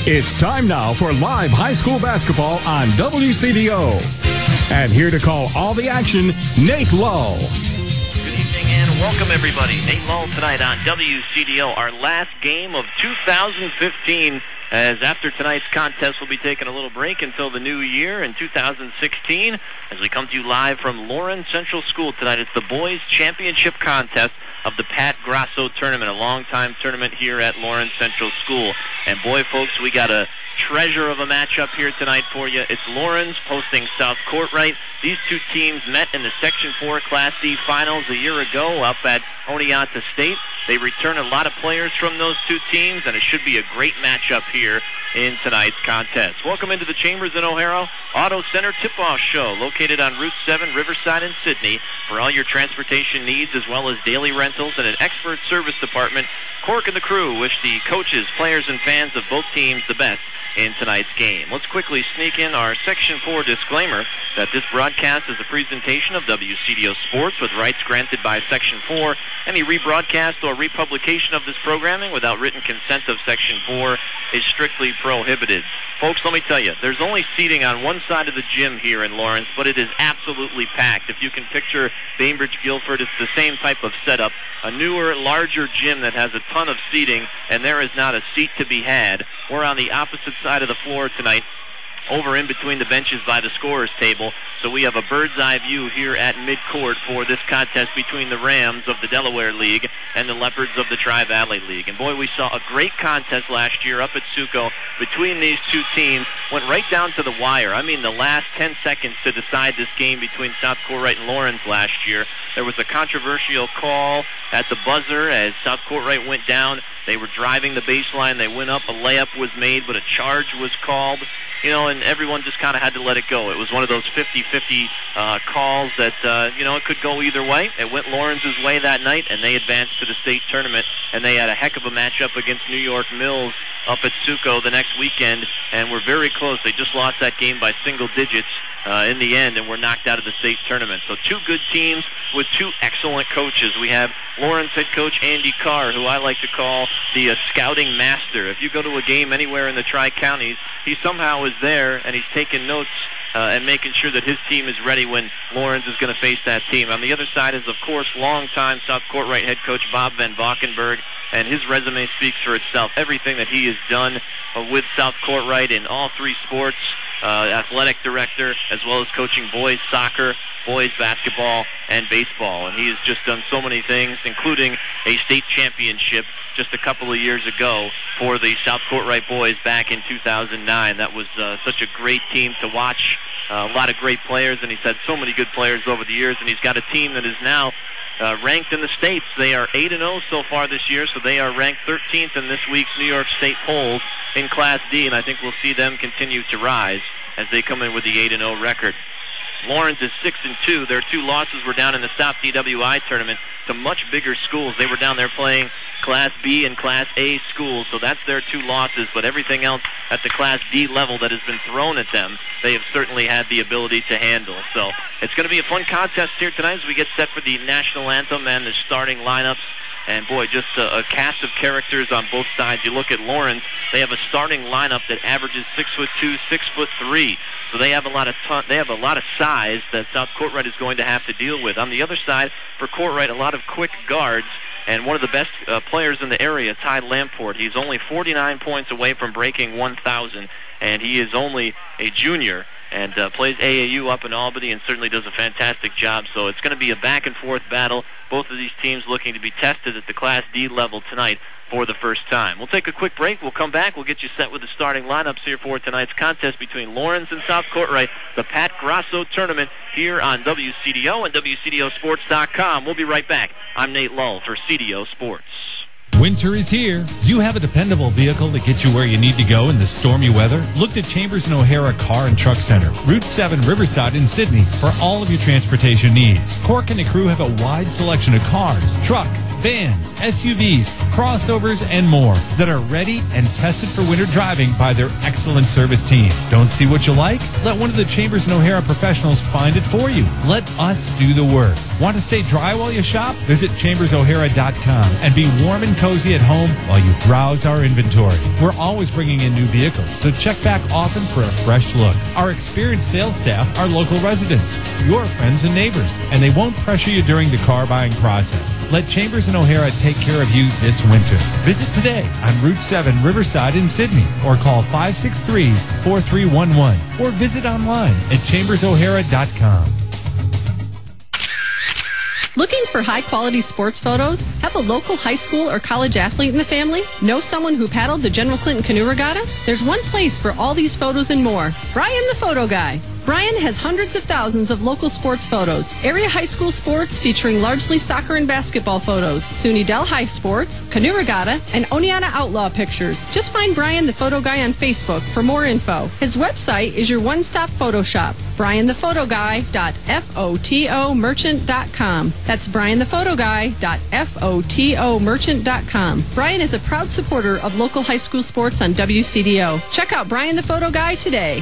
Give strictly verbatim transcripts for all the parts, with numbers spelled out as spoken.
It's time now for live high school basketball on W C D O. And here to call all the action, Nate Lull. Good evening and welcome everybody. Nate Lull tonight on W C D O, our last game of two thousand fifteen, as after tonight's contest we'll be taking a little break until the new year in two thousand sixteen as we come to you live from Lawrence Central School tonight. It's the boys championship contest of the Pat Grasso tournament, a long-time tournament here at Lawrence Central School. And boy, folks, we got a treasure of a matchup here tonight for you. It's Lawrence hosting South Courtright. These two teams met in the Section four Class D finals a year ago up at Oneonta State. They return a lot of players from those two teams, and it should be a great matchup here in tonight's contest. Welcome into the Chambers and O'Hara Auto Center Tip-Off Show, located on Route seven, Riverside in Sydney, for all your transportation needs as well as daily rentals and an expert service department. Cork and the crew wish the coaches, players, and fans of both teams the best in tonight's game. Let's quickly sneak in our Section four disclaimer that this broadcast is a presentation of W C D O Sports with rights granted by Section four. Any rebroadcast or republication of this programming without written consent of Section four is strictly prohibited. Folks, let me tell you, there's only seating on one side of the gym here in Lawrence, but it is absolutely packed. If you can picture Bainbridge Guilford, it's the same type of setup. A newer, larger gym that has a ton of seating, and there is not a seat to be had. We're on the opposite side of the floor tonight, over in between the benches by the scorer's table. So we have a bird's eye view here at midcourt for this contest between the Rams of the Delaware League and the Leopards of the Tri-Valley League. And boy, we saw a great contest last year up at Suco between these two teams. Went right down to the wire. I mean, the last ten seconds to decide this game between South Courtright and Lawrence last year. There was a controversial call at the buzzer as South Courtright went down. They were driving the baseline. They went up. A layup was made, but a charge was called. You know, and everyone just kind of had to let it go. It was one of those fifty-fifty uh, calls that, uh, you know, it could go either way. It went Lawrence's way that night, and they advanced to the state tournament, and they had a heck of a matchup against New York Mills up at Suco the next weekend, and were very close. They just lost that game by single digits uh, in the end, and were knocked out of the state tournament. So two good teams with two excellent coaches. We have Lawrence head coach Andy Carr, who I like to call the uh, scouting master. If you go to a game anywhere in the Tri-Counties, he somehow is there, and he's taking notes uh, and making sure that his team is ready when Lawrence is going to face that team. On the other side is, of course, longtime South Courtright head coach Bob Van Valkenburg, and his resume speaks for itself. Everything that he has done uh, with South Courtright in all three sports, uh, athletic director, as well as coaching boys soccer, boys basketball, and baseball. And he has just done so many things, including a state championship just a couple of years ago for the South Courtright boys back in two thousand nine. That was uh, such a great team to watch. Uh, a lot of great players, and he's had so many good players over the years, and he's got a team that is now uh, ranked in the states. They are eight and oh so far this year, so they are ranked thirteenth in this week's New York State polls in Class D, and I think we'll see them continue to rise as they come in with the eight and oh record. Lawrence is six and two. Their two losses were down in the South D W I tournament to much bigger schools. They were down there playing Class B and Class A schools, so that's their two losses. But everything else at the Class D level that has been thrown at them, they have certainly had the ability to handle. So it's going to be a fun contest here tonight as we get set for the national anthem and the starting lineups. And boy, just a, a cast of characters on both sides. You look at Lawrence, they have a starting lineup that averages six foot two, six foot three. So they have a lot of ton, they have a lot of size that South Courtright is going to have to deal with. On the other side, for Courtright, a lot of quick guards. And one of the best uh, players in the area, Ty Lamport. He's only forty-nine points away from breaking one thousand, and he is only a junior and uh, plays A A U up in Albany and certainly does a fantastic job. So it's going to be a back-and-forth battle. Both of these teams looking to be tested at the Class D level tonight for the first time. We'll take a quick break. We'll come back. We'll get you set with the starting lineups here for tonight's contest between Lawrence and South Courtright, the Pat Grasso tournament here on W C D O and W C D O sports dot com. We'll be right back. I'm Nate Lull for C D O Sports. Winter is here. Do you have a dependable vehicle to get you where you need to go in the stormy weather? Look to Chambers and O'Hara Car and Truck Center, Route seven, Riverside in Sydney, for all of your transportation needs. Cork and the crew have a wide selection of cars, trucks, vans, S U Vs, crossovers, and more that are ready and tested for winter driving by their excellent service team. Don't see what you like? Let one of the Chambers and O'Hara professionals find it for you. Let us do the work. Want to stay dry while you shop? Visit chambers o'hara dot com and be warm and cozy at home while you browse our inventory. We're always bringing in new vehicles, so check back often for a fresh look. Our experienced sales staff are local residents, your friends and neighbors, and they won't pressure you during the car buying process. Let Chambers and O'Hara take care of you this winter. Visit today on Route seven Riverside in Sydney or call five six three, four three one one or visit online at chambers o'hara dot com. Looking for high-quality sports photos? Have a local high school or college athlete in the family? Know someone who paddled the General Clinton Canoe Regatta? There's one place for all these photos and more. Brian the Photo Guy. Brian has hundreds of thousands of local sports photos, area high school sports featuring largely soccer and basketball photos, SUNY Dell High Sports, Canoe Regatta, and Oneonta Outlaw pictures. Just find Brian the Photo Guy on Facebook for more info. His website is your one-stop photo shop, brian the photo guy dot foto merchant dot com. That's brian the photo guy dot foto merchant dot com. Brian is a proud supporter of local high school sports on W C D O. Check out Brian the Photo Guy today.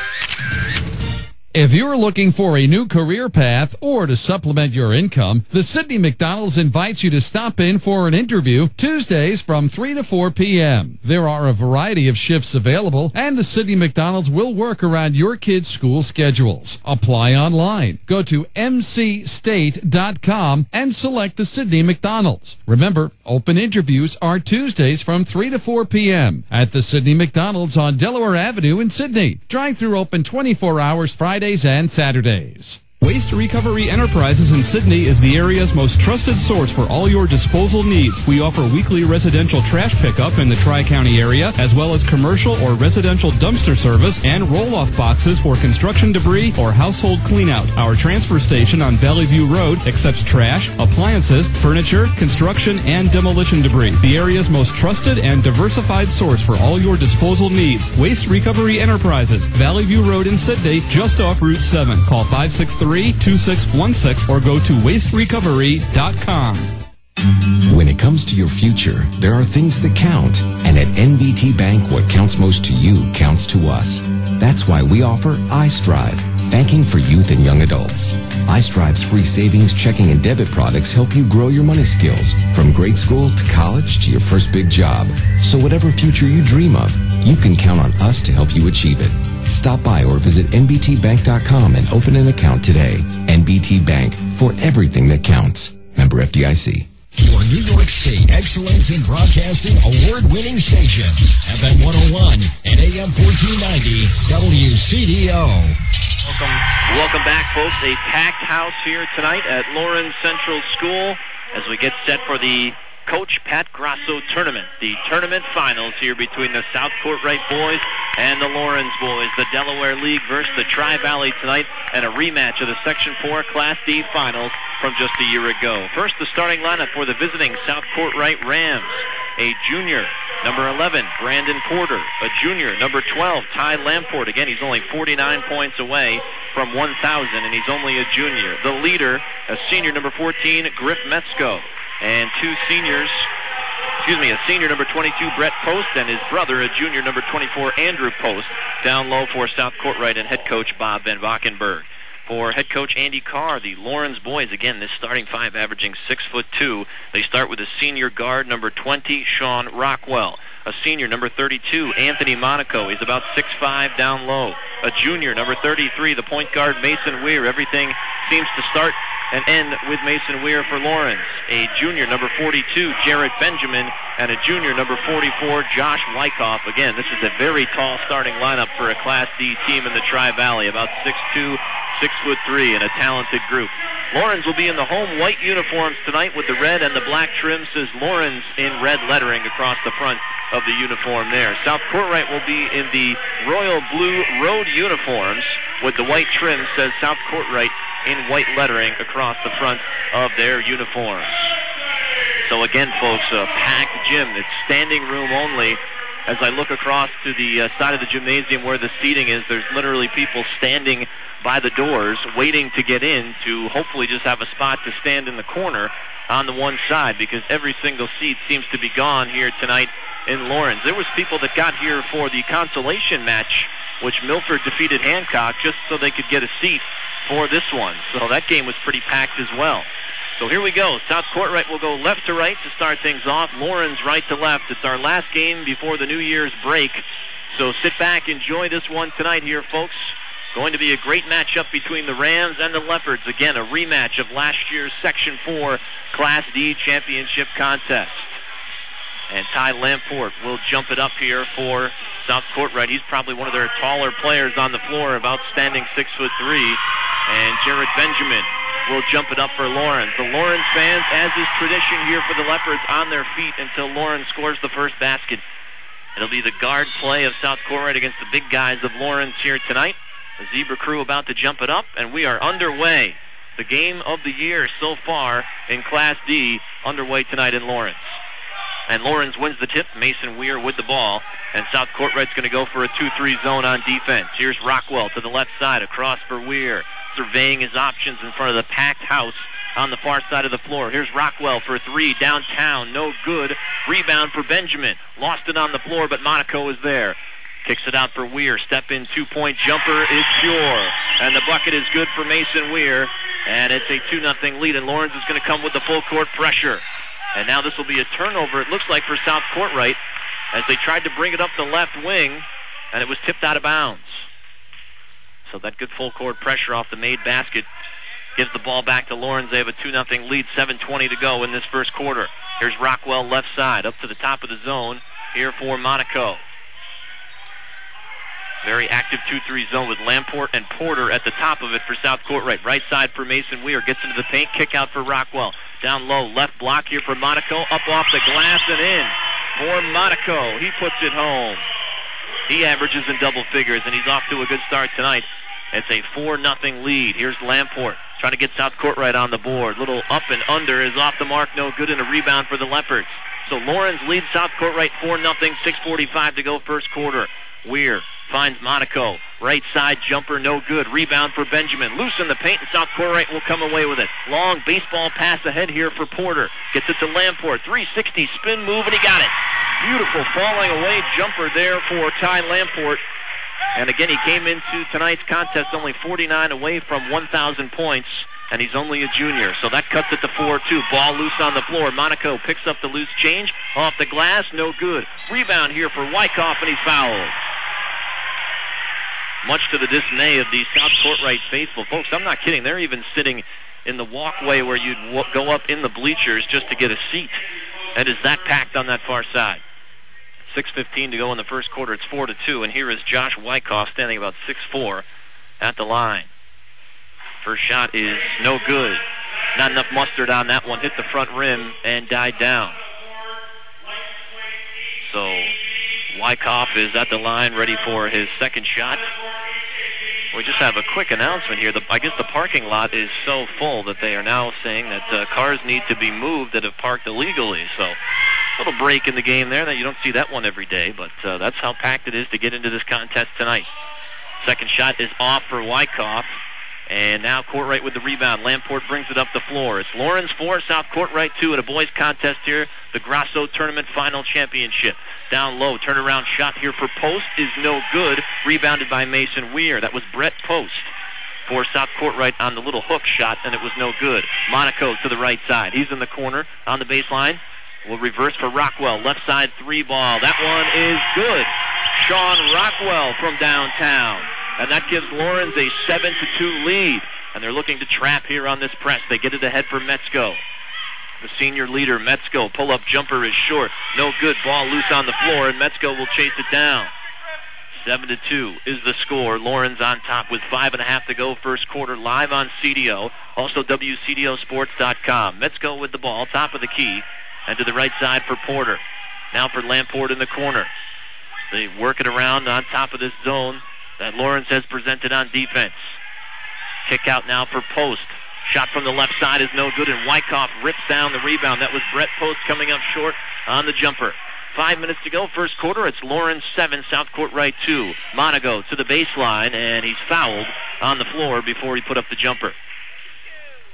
If you're looking for a new career path or to supplement your income, the Sydney McDonald's invites you to stop in for an interview Tuesdays from three to four p.m. There are a variety of shifts available, and the Sydney McDonald's will work around your kids' school schedules. Apply online. Go to m c state dot com and select the Sydney McDonald's. Remember, open interviews are Tuesdays from three to four p.m. at the Sydney McDonald's on Delaware Avenue in Sydney. Drive-through open twenty-four hours Friday and Saturdays. Waste Recovery Enterprises in Sydney is the area's most trusted source for all your disposal needs. We offer weekly residential trash pickup in the Tri-County area, as well as commercial or residential dumpster service and roll-off boxes for construction debris or household cleanout. Our transfer station on Valley View Road accepts trash, appliances, furniture, construction, and demolition debris. The area's most trusted and diversified source for all your disposal needs. Waste Recovery Enterprises, Valley View Road in Sydney, just off Route seven. Call five six three, two six one six or go to waste recovery dot com. When it comes to your future, there are things that count. And at N B T Bank, what counts most to you counts to us. That's why we offer iStrive, banking for youth and young adults. iStrive's free savings, checking, and debit products help you grow your money skills from grade school to college to your first big job. So whatever future you dream of, you can count on us to help you achieve it. Stop by or visit N B T bank dot com and open an account today. N B T Bank, for everything that counts. Member F D I C. Your New York State Excellence in Broadcasting award-winning station, F M one oh one and A M fourteen ninety, W C D O. Welcome, welcome back, folks. A packed house here tonight at Lawrence Central School as we get set for the Coach Pat Grasso tournament. The tournament finals here between the South Courtright boys and the Lawrence boys. The Delaware League versus the Tri-Valley tonight, and a rematch of the Section four Class D finals from just a year ago. First, the starting lineup for the visiting South Courtright Rams. A junior, number eleven, Brandon Porter. A junior, number twelve, Ty Lamport. Again, he's only forty-nine points away from one thousand, and he's only a junior. The leader, a senior, number fourteen, Griff Metzko. And two seniors, excuse me, a senior, number twenty-two, Brett Post, and his brother, a junior, number twenty-four, Andrew Post, down low for South Courtright and head coach Bob Van Valkenburg. For head coach Andy Carr, the Lawrence boys, again, this starting five averaging six foot two. They start with a senior guard, number twenty, Sean Rockwell. A senior, number thirty-two, Anthony Monaco. He's about six five down low. A junior, number thirty-three, the point guard, Mason Weir. Everything seems to start and end with Mason Weir for Lawrence. A junior, number forty-two, Jarrett Benjamin, and a junior, number forty-four, Josh Wyckoff. Again, this is a very tall starting lineup for a Class D team in the Tri-Valley, about six two, six foot three, and a talented group. Lawrence will be in the home white uniforms tonight with the red and the black trim, says Lawrence in red lettering across the front of the uniform there. South Courtright will be in the royal blue road uniforms with the white trim, says South Courtright in white lettering across the front of their uniforms. So again, folks, a packed gym. It's standing room only. As I look across to the uh, side of the gymnasium where the seating is, there's literally people standing by the doors waiting to get in to hopefully just have a spot to stand in the corner on the one side, because every single seat seems to be gone here tonight in Lawrence. There was people that got here for the consolation match, which Milford defeated Hancock, just so they could get a seat for this one. So that game was pretty packed as well. So here we go. South Courtright will go left to right to start things off. Lawrence right to left. It's our last game before the New Year's break. So sit back, enjoy this one tonight here, folks. Going to be a great matchup between the Rams and the Leopards. Again, a rematch of last year's Section four Class D championship contest. And Ty Lamport will jump it up here for South Courtright. He's probably one of their taller players on the floor, of outstanding six foot three. And Jared Benjamin will jump it up for Lawrence. The Lawrence fans, as is tradition here for the Leopards, on their feet until Lawrence scores the first basket. It'll be the guard play of South Courtright against the big guys of Lawrence here tonight. The Zebra crew about to jump it up, and we are underway. The game of the year so far in Class D underway tonight in Lawrence. And Lawrence wins the tip. Mason Weir with the ball. And South Courtright's going to go for a two three zone on defense. Here's Rockwell to the left side, across for Weir, surveying his options in front of the packed house on the far side of the floor. Here's Rockwell for three, downtown, no good. Rebound for Benjamin. Lost it on the floor, but Monaco is there. Kicks it out for Weir. Step in two-point jumper is pure. And the bucket is good for Mason Weir. And it's a two nothing lead, and Lawrence is going to come with the full court pressure. And now this will be a turnover, it looks like, for South Courtright, as they tried to bring it up the left wing, and it was tipped out of bounds. So that good full court pressure off the made basket gives the ball back to Lawrence. They have a two nothing lead, seven twenty to go in this first quarter. Here's Rockwell left side, up to the top of the zone, here for Monaco. Very active two three zone with Lamport and Porter at the top of it for South Courtright. Right side for Mason Weir. Gets into the paint. Kick out for Rockwell. Down low. Left block here for Monaco. Up off the glass and in for Monaco. He puts it home. He averages in double figures, and he's off to a good start tonight. It's a four nothing lead. Here's Lamport trying to get South Courtright on the board. Little up and under is off the mark. No good, and a rebound for the Leopards. So Lawrence leads South Courtright four nothing. six forty-five to go first quarter. Weir finds Monaco. Right side jumper, no good. Rebound for Benjamin. Loose in the paint, and South Courtright will come away with it. Long baseball pass ahead here for Porter. Gets it to Lamport. three sixty spin move, and he got it. Beautiful falling away jumper there for Ty Lamport. And again, he came into tonight's contest only forty-nine away from one thousand points, and he's only a junior. So that cuts it to four two. Ball loose on the floor. Monaco picks up the loose change. Off the glass, no good. Rebound here for Wyckoff, and he fouled. Much to the dismay of the South Courtright faithful. Folks, I'm not kidding. They're even sitting in the walkway where you'd w- go up in the bleachers just to get a seat. It is that packed on that far side. six fifteen to go in the first quarter. It's four to two, and here is Josh Wyckoff standing about six four at the line. First shot is no good. Not enough mustard on that one. Hit the front rim and died down. So Wyckoff is at the line, ready for his second shot. We just have a quick announcement here. The, I guess the parking lot is so full that they are now saying that uh, cars need to be moved that have parked illegally. So a little break in the game there. That you don't see that one every day, but uh, that's how packed it is to get into this contest tonight. Second shot is off for Wyckoff. And now Courtright with the rebound. Lamport brings it up the floor. It's Lawrence four, South Courtright two at a boys contest here. The Grasso Tournament Final Championship. Down low, turnaround shot here for Post is no good. Rebounded by Mason Weir. That was Brett Post for South Courtright on the little hook shot, and it was no good. Monaco to the right side. He's in the corner on the baseline. Will reverse for Rockwell. Left side three ball. That one is good. Sean Rockwell from downtown. And that gives Lawrence a seven to two lead. And they're looking to trap here on this press. They get it ahead for Metzko. The senior leader, Metzko. Pull-up jumper is short. No good. Ball loose on the floor, and Metzko will chase it down. Seven to two is the score. Lawrence on top with five and a half to go first quarter, live on C D O. Also W C D O sports dot com. Metzko with the ball, top of the key, and to the right side for Porter. Now for Lamport in the corner. They work it around on top of this zone that Lawrence has presented on defense. Kick out now for Post. Shot from the left side is no good, and Wyckoff rips down the rebound. That was Brett Post coming up short on the jumper. Five minutes to go, first quarter. It's Lawrence seven, South Courtright two. Monaco to the baseline, and he's fouled on the floor before he put up the jumper.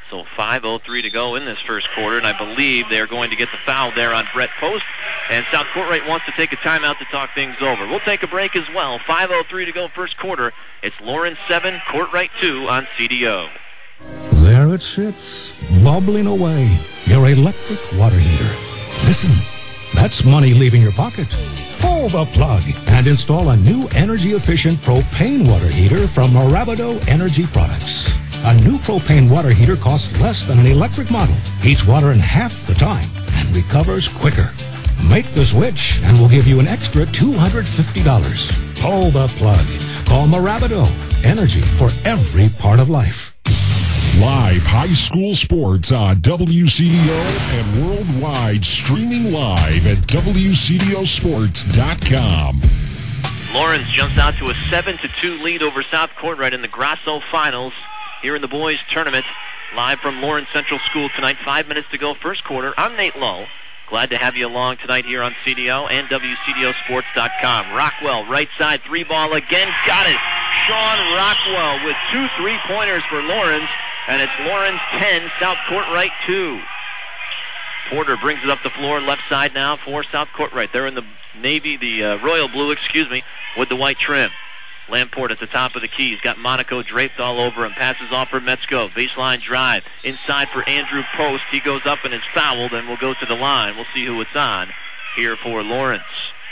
So five oh three to go in this first quarter, and I believe they're going to get the foul there on Brett Post. And South Courtright wants to take a timeout to talk things over. We'll take a break as well. five oh three to go first quarter. It's Lawrence seven, Courtright two on C D O. There it sits, bubbling away. Your electric water heater. Listen, that's money leaving your pocket. Pull the plug and install a new energy-efficient propane water heater from Marabido Energy Products. A new propane water heater costs less than an electric model, heats water in half the time, and recovers quicker. Make the switch, and we'll give you an extra two hundred fifty dollars. Pull the plug. Call Marabido. Energy for every part of life. Live high school sports on W C D O and worldwide, streaming live at W C D O sports dot com. Lawrence jumps out to a seven to two lead over South Courtright in the Grasso Finals here in the boys tournament. Live from Lawrence Central School tonight. Five minutes to go first quarter. I'm Nate Lowe. Glad to have you along tonight here on C D O and W C D O sports dot com. Rockwell, right side, three ball again. Got it. Sean Rockwell with two three-pointers for Lawrence. And it's Lawrence ten, South Courtright two. Porter brings it up the floor, left side now for South Courtright. They're in the navy, the uh, royal blue, excuse me, with the white trim. Lamport at the top of the key. He's got Monaco draped all over him. Passes off for Metzko. Baseline drive. Inside for Andrew Post. He goes up and is fouled and will go to the line. We'll see who it's on here for Lawrence.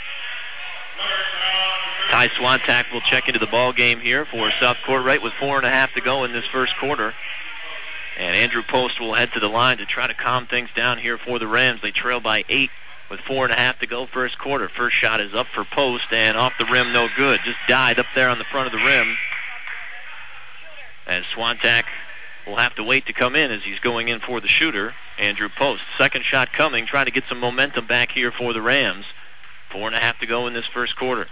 Ty Swantak will check into the ball game here for South Courtright with four and a half to go in this first quarter. And Andrew Post will head to the line to try to calm things down here for the Rams. They trail by eight with four and a half to go first quarter. First shot is up for Post and off the rim, no good. Just died up there on the front of the rim. As Swantak will have to wait to come in as he's going in for the shooter, Andrew Post. Second shot coming, trying to get some momentum back here for the Rams. Four and a half to go in this first quarter.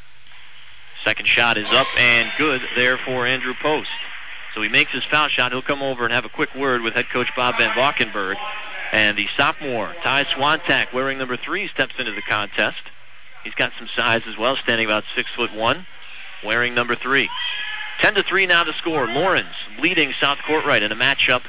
Second shot is up and good there for Andrew Post. So he makes his foul shot. He'll come over and have a quick word with head coach Bob Van Valkenburg. And the sophomore, Ty Swantak, wearing number three, steps into the contest. He's got some size as well, standing about six foot one, wearing number three. Ten to three now to score. Lawrence leading South Courtright in a matchup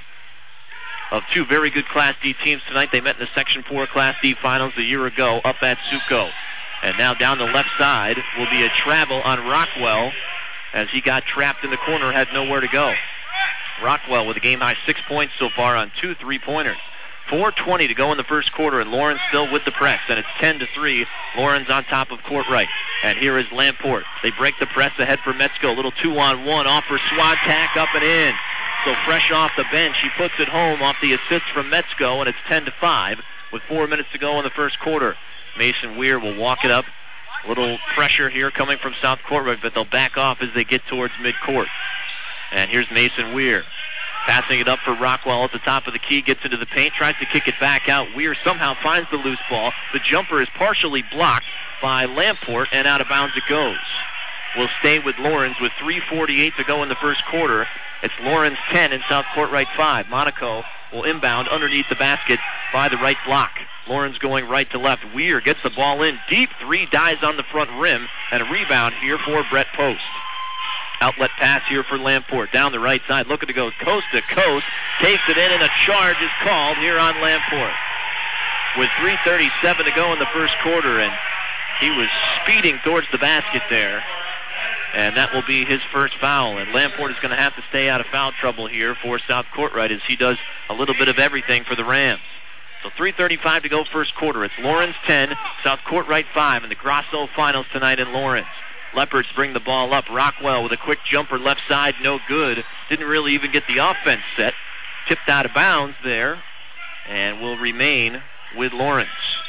of two very good Class D teams tonight. They met in the Section four Class D finals a year ago up at Suco. And now down the left side will be a travel on Rockwell as he got trapped in the corner, had nowhere to go. Rockwell with a game-high six points so far on two three-pointers. four twenty to go in the first quarter, and Lawrence still with the press, and it's ten to three. Lawrence on top of Courtright. And here is Lamport. They break the press ahead for Metzko. A little two-on-one off for Swantak, up and in. So fresh off the bench, he puts it home off the assist from Metzko, and it's ten to five with four minutes to go in the first quarter. Mason Weir will walk it up. A little pressure here coming from South Courtright, but they'll back off as they get towards midcourt. And here's Mason Weir. Passing it up for Rockwell at the top of the key, gets into the paint, tries to kick it back out. Weir somehow finds the loose ball. The jumper is partially blocked by Lamport, and out of bounds it goes. We'll stay with Lawrence with three forty-eight to go in the first quarter. It's Lawrence ten and South Courtright five. Monaco will inbound underneath the basket by the right block. Lawrence going right to left. Weir gets the ball in deep. Three dies on the front rim, and a rebound here for Brett Post. Outlet pass here for Lamport. Down the right side, looking to go coast to coast. Takes it in, and a charge is called here on Lamport. With three thirty-seven to go in the first quarter, and he was speeding towards the basket there. And that will be his first foul. And Lamport is going to have to stay out of foul trouble here for South Courtright as he does a little bit of everything for the Rams. So three thirty-five to go first quarter. It's Lawrence ten, South Courtright five in the Grasso Finals tonight in Lawrence. Leopards bring the ball up. Rockwell with a quick jumper left side, no good. Didn't really even get the offense set. Tipped out of bounds there and will remain with Lawrence.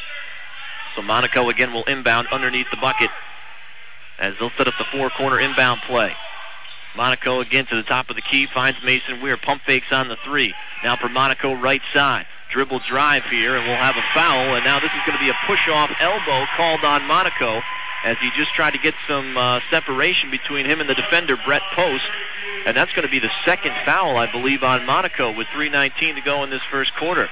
So Monaco again will inbound underneath the bucket as they'll set up the four-corner inbound play. Monaco again to the top of the key, finds Mason Weir. Pump fakes on the three. Now for Monaco right side. Dribble drive here, and we'll have a foul. And now this is going to be a push-off elbow called on Monaco as he just tried to get some uh, separation between him and the defender, Brett Post. And that's going to be the second foul, I believe, on Monaco with three nineteen to go in this first quarter.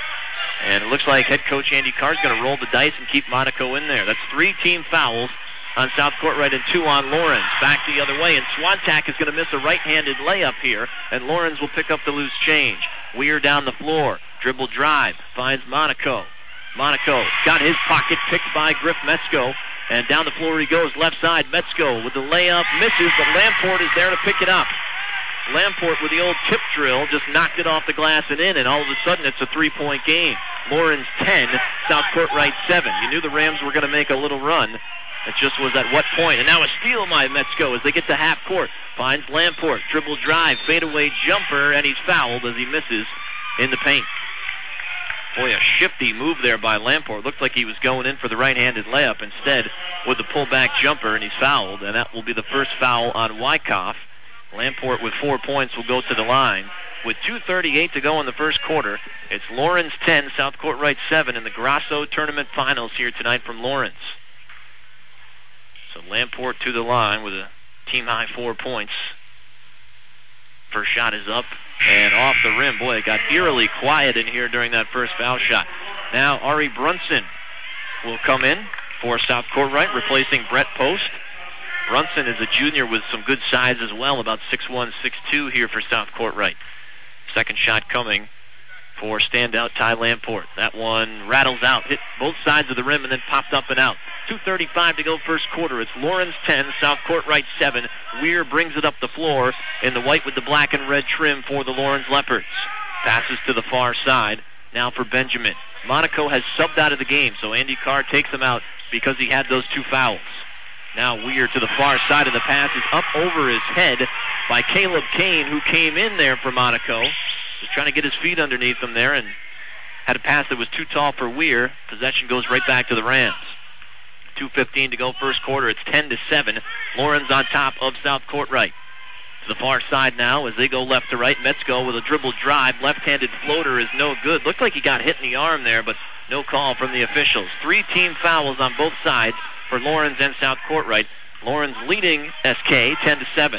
And it looks like head coach Andy Carr is going to roll the dice and keep Monaco in there. That's three team fouls on South Court right and two on Lawrence. Back the other way, and Swantak is going to miss a right-handed layup here, and Lawrence will pick up the loose change. Weir down the floor. Dribble drive. Finds Monaco. Monaco got his pocket picked by Griff Metzko. And down the floor he goes, left side. Metzko with the layup. Misses, but Lamport is there to pick it up. Lamport with the old tip drill just knocked it off the glass and in, and all of a sudden it's a three-point game. Lawrence ten, South Court right seven. You knew the Rams were going to make a little run. It just was at what point. And now a steal by Metzko as they get to half court. Finds Lamport. Dribble drive. Fadeaway jumper. And he's fouled as he misses in the paint. Boy, a shifty move there by Lamport. Looked like he was going in for the right-handed layup. Instead, with the pullback jumper, and he's fouled. And that will be the first foul on Wyckoff. Lamport with four points will go to the line. With two thirty-eight to go in the first quarter, it's Lawrence ten, South Court right seven in the Grasso Tournament Finals here tonight from Lawrence. So Lamport to the line with a team-high four points. First shot is up and off the rim. Boy, it got eerily quiet in here during that first foul shot. Now Ari Brunson will come in for South Court right, replacing Brett Post. Brunson is a junior with some good size as well, about six one, six two here for South Court right. Second shot coming for standout Ty Lamport. That one rattles out, hit both sides of the rim, and then popped up and out. two thirty-five to go first quarter. It's Lawrence ten, South Court right seven. Weir brings it up the floor in the white with the black and red trim for the Lawrence Leopards. Passes to the far side. Now for Benjamin. Monaco has subbed out of the game, so Andy Carr takes him out because he had those two fouls. Now Weir to the far side, and the pass is up over his head by Caleb Kane, who came in there for Monaco. Was trying to get his feet underneath him there and had a pass that was too tall for Weir. Possession goes right back to the Rams. two fifteen to go first quarter. It's ten to seven. Lawrence on top of South Court right. To the far side now as they go left to right. Metzko with a dribble drive. Left-handed floater is no good. Looked like he got hit in the arm there, but no call from the officials. Three team fouls on both sides for Lawrence and South Court right. Lawrence leading S K ten to seven.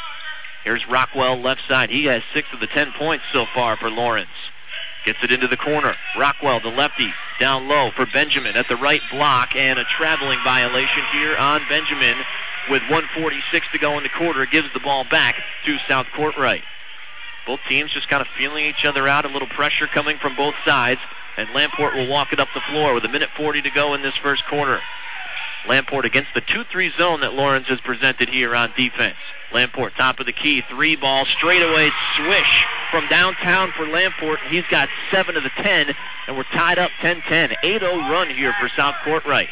Here's Rockwell left side. He has six of the ten points so far for Lawrence. Gets it into the corner. Rockwell, the lefty, down low for Benjamin at the right block, and a traveling violation here on Benjamin with one forty-six to go in the quarter. Gives the ball back to South Court right. Both teams just kind of feeling each other out. A little pressure coming from both sides, and Lamport will walk it up the floor with a minute forty to go in this first quarter. Lamport against the two three zone that Lawrence has presented here on defense. Lamport, top of the key, three ball, straightaway swish from downtown for Lamport. He's got seven of the ten, and we're tied up ten ten. eight oh run here for South Court right.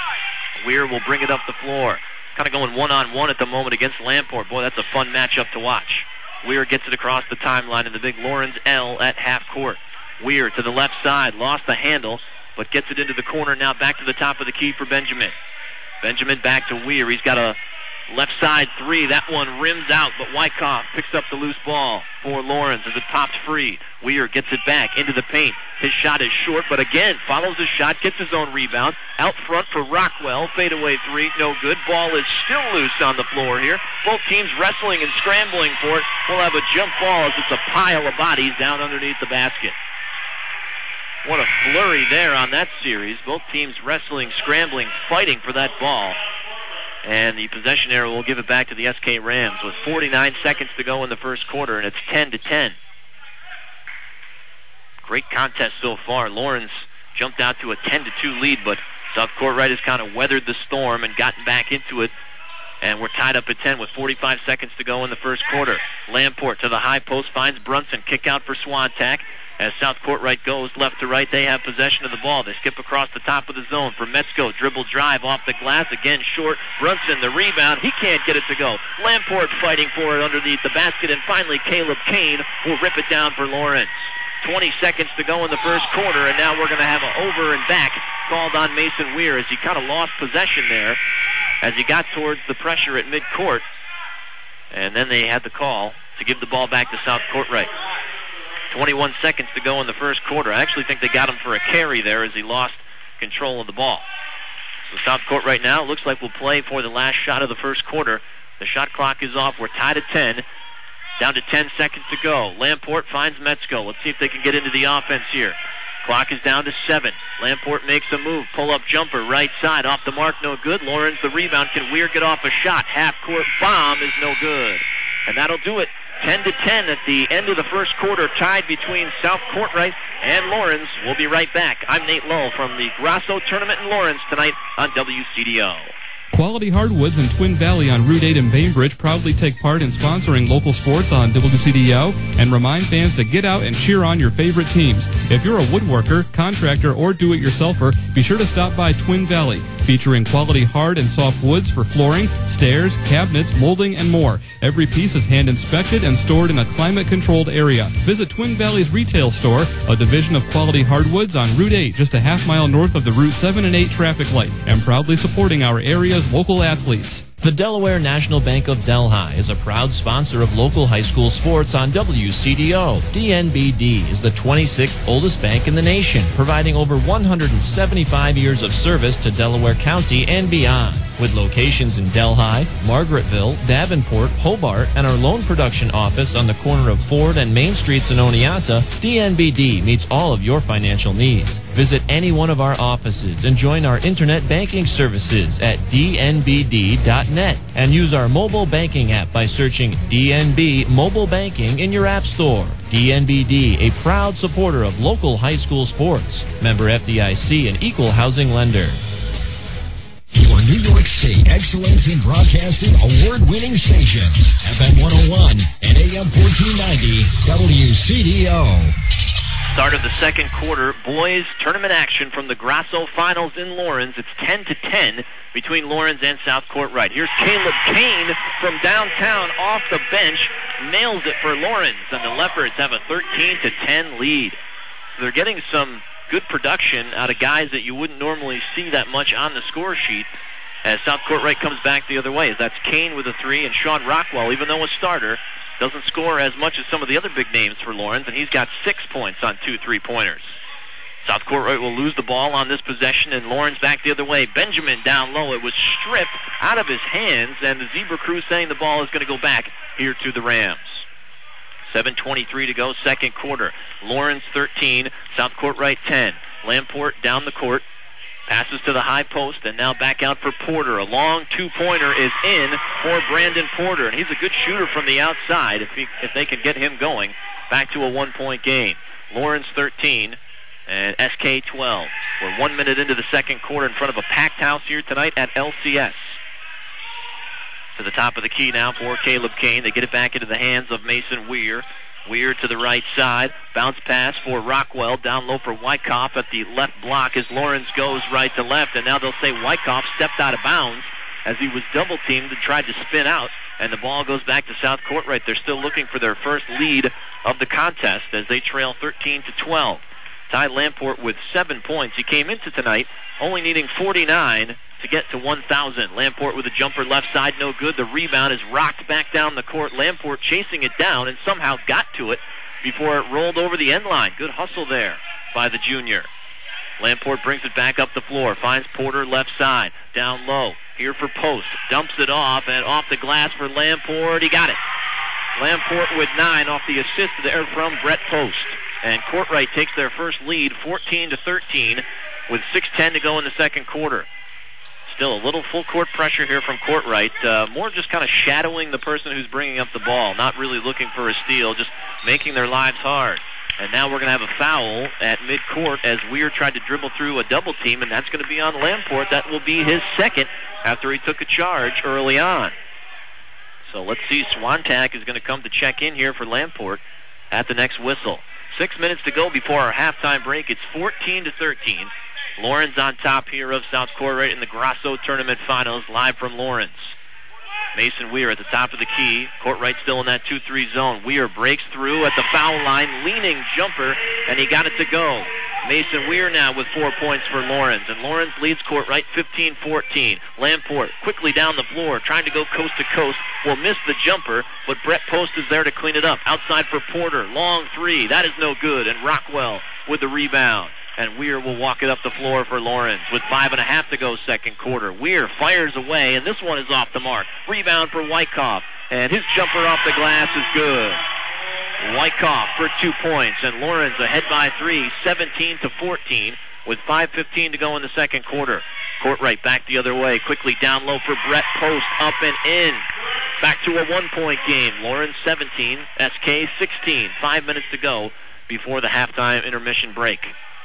Weir will bring it up the floor. Kind of going one-on-one at the moment against Lamport. Boy, that's a fun matchup to watch. Weir gets it across the timeline in the big Lawrence L at half court. Weir to the left side, lost the handle, but gets it into the corner now, back to the top of the key for Benjamin. Benjamin back to Weir. He's got a left side three. That one rims out, but Wyckoff picks up the loose ball for Lawrence as it pops free. Weir gets it back into the paint. His shot is short, but again, follows his shot, gets his own rebound. Out front for Rockwell. Fadeaway three, no good. Ball is still loose on the floor here. Both teams wrestling and scrambling for it. We'll have a jump ball as it's a pile of bodies down underneath the basket. What a flurry there on that series. Both teams wrestling, scrambling, fighting for that ball. And the possession arrow will give it back to the S K Rams with forty-nine seconds to go in the first quarter, and it's ten to ten. Great contest so far. Lawrence jumped out to a ten to two lead, but South Court right has kind of weathered the storm and gotten back into it. And we're tied up at ten with forty-five seconds to go in the first quarter. Lamport to the high post, finds Brunson. Kick out for Swantak. As South Court right goes left to right, they have possession of the ball. They skip across the top of the zone for Metzko. Dribble drive off the glass. Again short. Brunson the rebound. He can't get it to go. Lamport fighting for it underneath the basket. And finally Caleb Kane will rip it down for Lawrence. twenty seconds to go in the first quarter. And now we're going to have an over and back called on Mason Weir as he kind of lost possession there as he got towards the pressure at midcourt. And then they had the call to give the ball back to South Court right. twenty-one seconds to go in the first quarter. I actually think they got him for a carry there as he lost control of the ball. So South Court right now looks like we'll play for the last shot of the first quarter. The shot clock is off. We're tied at ten. Down to ten seconds to go. Lamport finds Metzko. Let's see if they can get into the offense here. Clock is down to seven. Lamport makes a move. Pull-up jumper, right side, off the mark, no good. Lawrence, the rebound. Can Weir get off a shot? Half-court bomb is no good. And that'll do it. ten to ten at the end of the first quarter, tied between South Courtright and Lawrence. We'll be right back. I'm Nate Lull from the Grasso Tournament in Lawrence tonight on W C D O. Quality Hardwoods in Twin Valley on Route eight in Bainbridge proudly take part in sponsoring local sports on W C D O and remind fans to get out and cheer on your favorite teams. If you're a woodworker, contractor, or do-it-yourselfer, be sure to stop by Twin Valley, featuring quality hard and soft woods for flooring, stairs, cabinets, molding, and more. Every piece is hand-inspected and stored in a climate-controlled area. Visit Twin Valley's retail store, a division of Quality Hardwoods on Route eight, just a half mile north of the Route seven and eight traffic light, and proudly supporting our area's local athletes. The Delaware National Bank of Delhi is a proud sponsor of local high school sports on W C D O. D N B D is the twenty-sixth oldest bank in the nation, providing over one hundred seventy-five years of service to Delaware County and beyond. With locations in Delhi, Margaretville, Davenport, Hobart, and our loan production office on the corner of Ford and Main Streets in Oneonta, D N B D meets all of your financial needs. Visit any one of our offices and join our internet banking services at D N B D dot net and use our mobile banking app by searching D N B Mobile Banking in your app store. D N B D, a proud supporter of local high school sports. Member F D I C and equal housing lender. Your New York State Excellence in Broadcasting award-winning station, F M one oh one and A M fourteen ninety, W C D O. Start of the second quarter, boys tournament action from the Grasso Finals in Lawrence. It's ten to ten between Lawrence and South Courtright. Here's Caleb Kane from downtown off the bench, nails it for Lawrence, and the Leopards have a thirteen to ten lead. They're getting some good production out of guys that you wouldn't normally see that much on the score sheet as South Courtright comes back the other way. That's Kane with a three, and Sean Rockwell, even though a starter, doesn't score as much as some of the other big names for Lawrence, and he's got six points on two three-pointers. South Courtright will lose the ball on this possession, and Lawrence back the other way. Benjamin down low. It was stripped out of his hands, and the Zebra crew saying the ball is going to go back here to the Rams. seven twenty-three to go, second quarter. Lawrence thirteen, South Courtright ten. Lamport down the court. Passes to the high post, and now back out for Porter. A long two-pointer is in for Brandon Porter, and he's a good shooter from the outside if he, if they can get him going. Back to a one-point game. Lawrence thirteen and S K twelve. We're one minute into the second quarter in front of a packed house here tonight at L C S. To the top of the key now for Caleb Kane. They get it back into the hands of Mason Weir. Weir to the right side. Bounce pass for Rockwell. Down low for Wyckoff at the left block as Lawrence goes right to left. And now they'll say Wyckoff stepped out of bounds as he was double-teamed and tried to spin out. And the ball goes back to South Courtright. They're still looking for their first lead of the contest as they trail thirteen to twelve. Ty Lamport with seven points. He came into tonight only needing forty-nine to get to one thousand. Lamport with a jumper left side, no good. The rebound is rocked back down the court. Lamport chasing it down and somehow got to it before it rolled over the end line. Good hustle there by the junior. Lamport brings it back up the floor, finds Porter left side, down low, here for Post. Dumps it off, and off the glass for Lamport. He got it. Lamport with nine off the assist there from Brett Post. And Courtright takes their first lead, fourteen to thirteen, with six ten to go in the second quarter. Still a little full court pressure here from Courtright. Uh, more just kind of shadowing the person who's bringing up the ball, not really looking for a steal, just making their lives hard. And now we're going to have a foul at midcourt as Weir tried to dribble through a double team, and that's going to be on Lamport. That will be his second after he took a charge early on. So let's see. Swantak is going to come to check in here for Lamport at the next whistle. Six minutes to go before our halftime break. It's fourteen to thirteen. Lawrence on top here of South Courtright in the Grasso Tournament Finals, live from Lawrence. Mason Weir at the top of the key. Courtright still in that two three zone. Weir breaks through at the foul line, leaning jumper, and he got it to go. Mason Weir now with four points for Lawrence, and Lawrence leads Courtright fifteen fourteen. Lamport quickly down the floor, trying to go coast to coast, will miss the jumper, but Brett Post is there to clean it up. Outside for Porter, long three, that is no good, and Rockwell with the rebound. And Weir will walk it up the floor for Lawrence with five and a half to go second quarter. Weir fires away, and this one is off the mark. Rebound for Wyckoff, and his jumper off the glass is good. Wyckoff for two points, and Lawrence ahead by three, seventeen to fourteen, with five fifteen to go in the second quarter. Courtright back the other way, quickly down low for Brett Post, up and in. Back to a one-point game. Lawrence seventeen, S K sixteen. Five minutes to go before the halftime intermission break.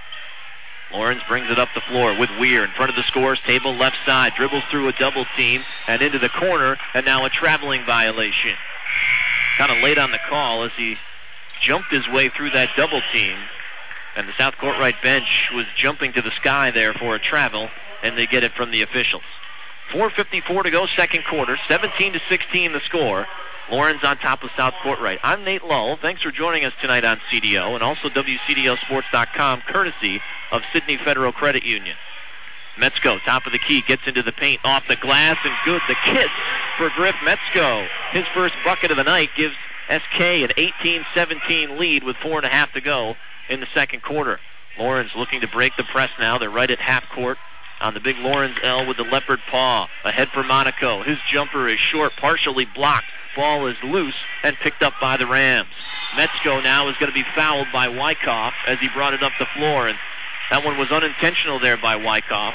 Lawrence brings it up the floor with Weir in front of the scores table, left side, dribbles through a double team and into the corner, and now a traveling violation. Kind of late on the call as he jumped his way through that double team, and the South Courtright bench was jumping to the sky there for a travel, and they get it from the officials. four fifty-four to go, second quarter, seventeen to sixteen the score. Lawrence on top of South Courtright. I'm Nate Lull. Thanks for joining us tonight on C D O and also W C D O Sports dot com, courtesy of Sydney Federal Credit Union. Metzko, top of the key, gets into the paint, off the glass, and good. The kiss for Griff Metzko. His first bucket of the night gives S K an eighteen seventeen lead with four and a half to go in the second quarter. Lawrence looking to break the press now. They're right at half court on the big Lawrence L with the leopard paw. Ahead for Monaco. His jumper is short, partially blocked. Ball is loose and picked up by the Rams. Metzko now is going to be fouled by Wyckoff as he brought it up the floor, and that one was unintentional there by Wyckoff,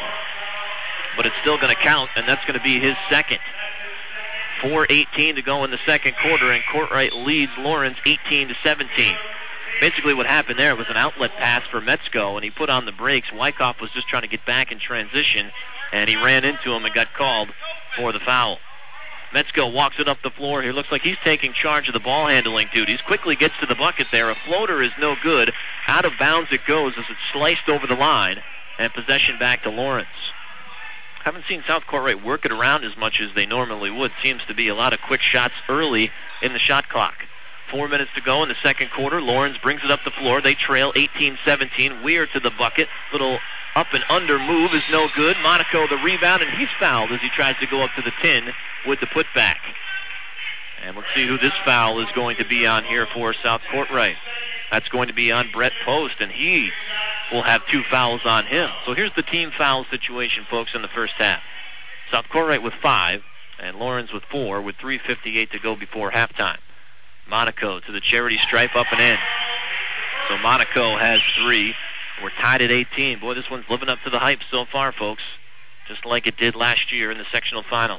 but it's still going to count, and that's going to be his second. four eighteen to go in the second quarter, and Courtright leads Lawrence eighteen to seventeen. Basically what happened there was an outlet pass for Metzko, and he put on the brakes. Wyckoff was just trying to get back in transition, and he ran into him and got called for the foul. Metzko walks it up the floor. He looks like he's taking charge of the ball handling duties. Quickly gets to the bucket there. A floater is no good. Out of bounds it goes as it's sliced over the line, and possession back to Lawrence. Haven't seen South Courtright work it around as much as they normally would. Seems to be a lot of quick shots early in the shot clock. Four minutes to go in the second quarter. Lawrence brings it up the floor. They trail eighteen seventeen. Weir to the bucket. Little up and under move is no good. Monaco the rebound, and he's fouled as he tries to go up to the tin with the putback. And let's see who this foul is going to be on here for South Courtright. That's going to be on Brett Post, and he will have two fouls on him. So here's the team foul situation, folks, in the first half. South Courtright with five, and Lawrence with four, with three fifty-eight to go before halftime. Monaco to the charity stripe, up and in. So Monaco has three. We're tied at eighteen. Boy, this one's living up to the hype so far, folks, just like it did last year in the sectional finals.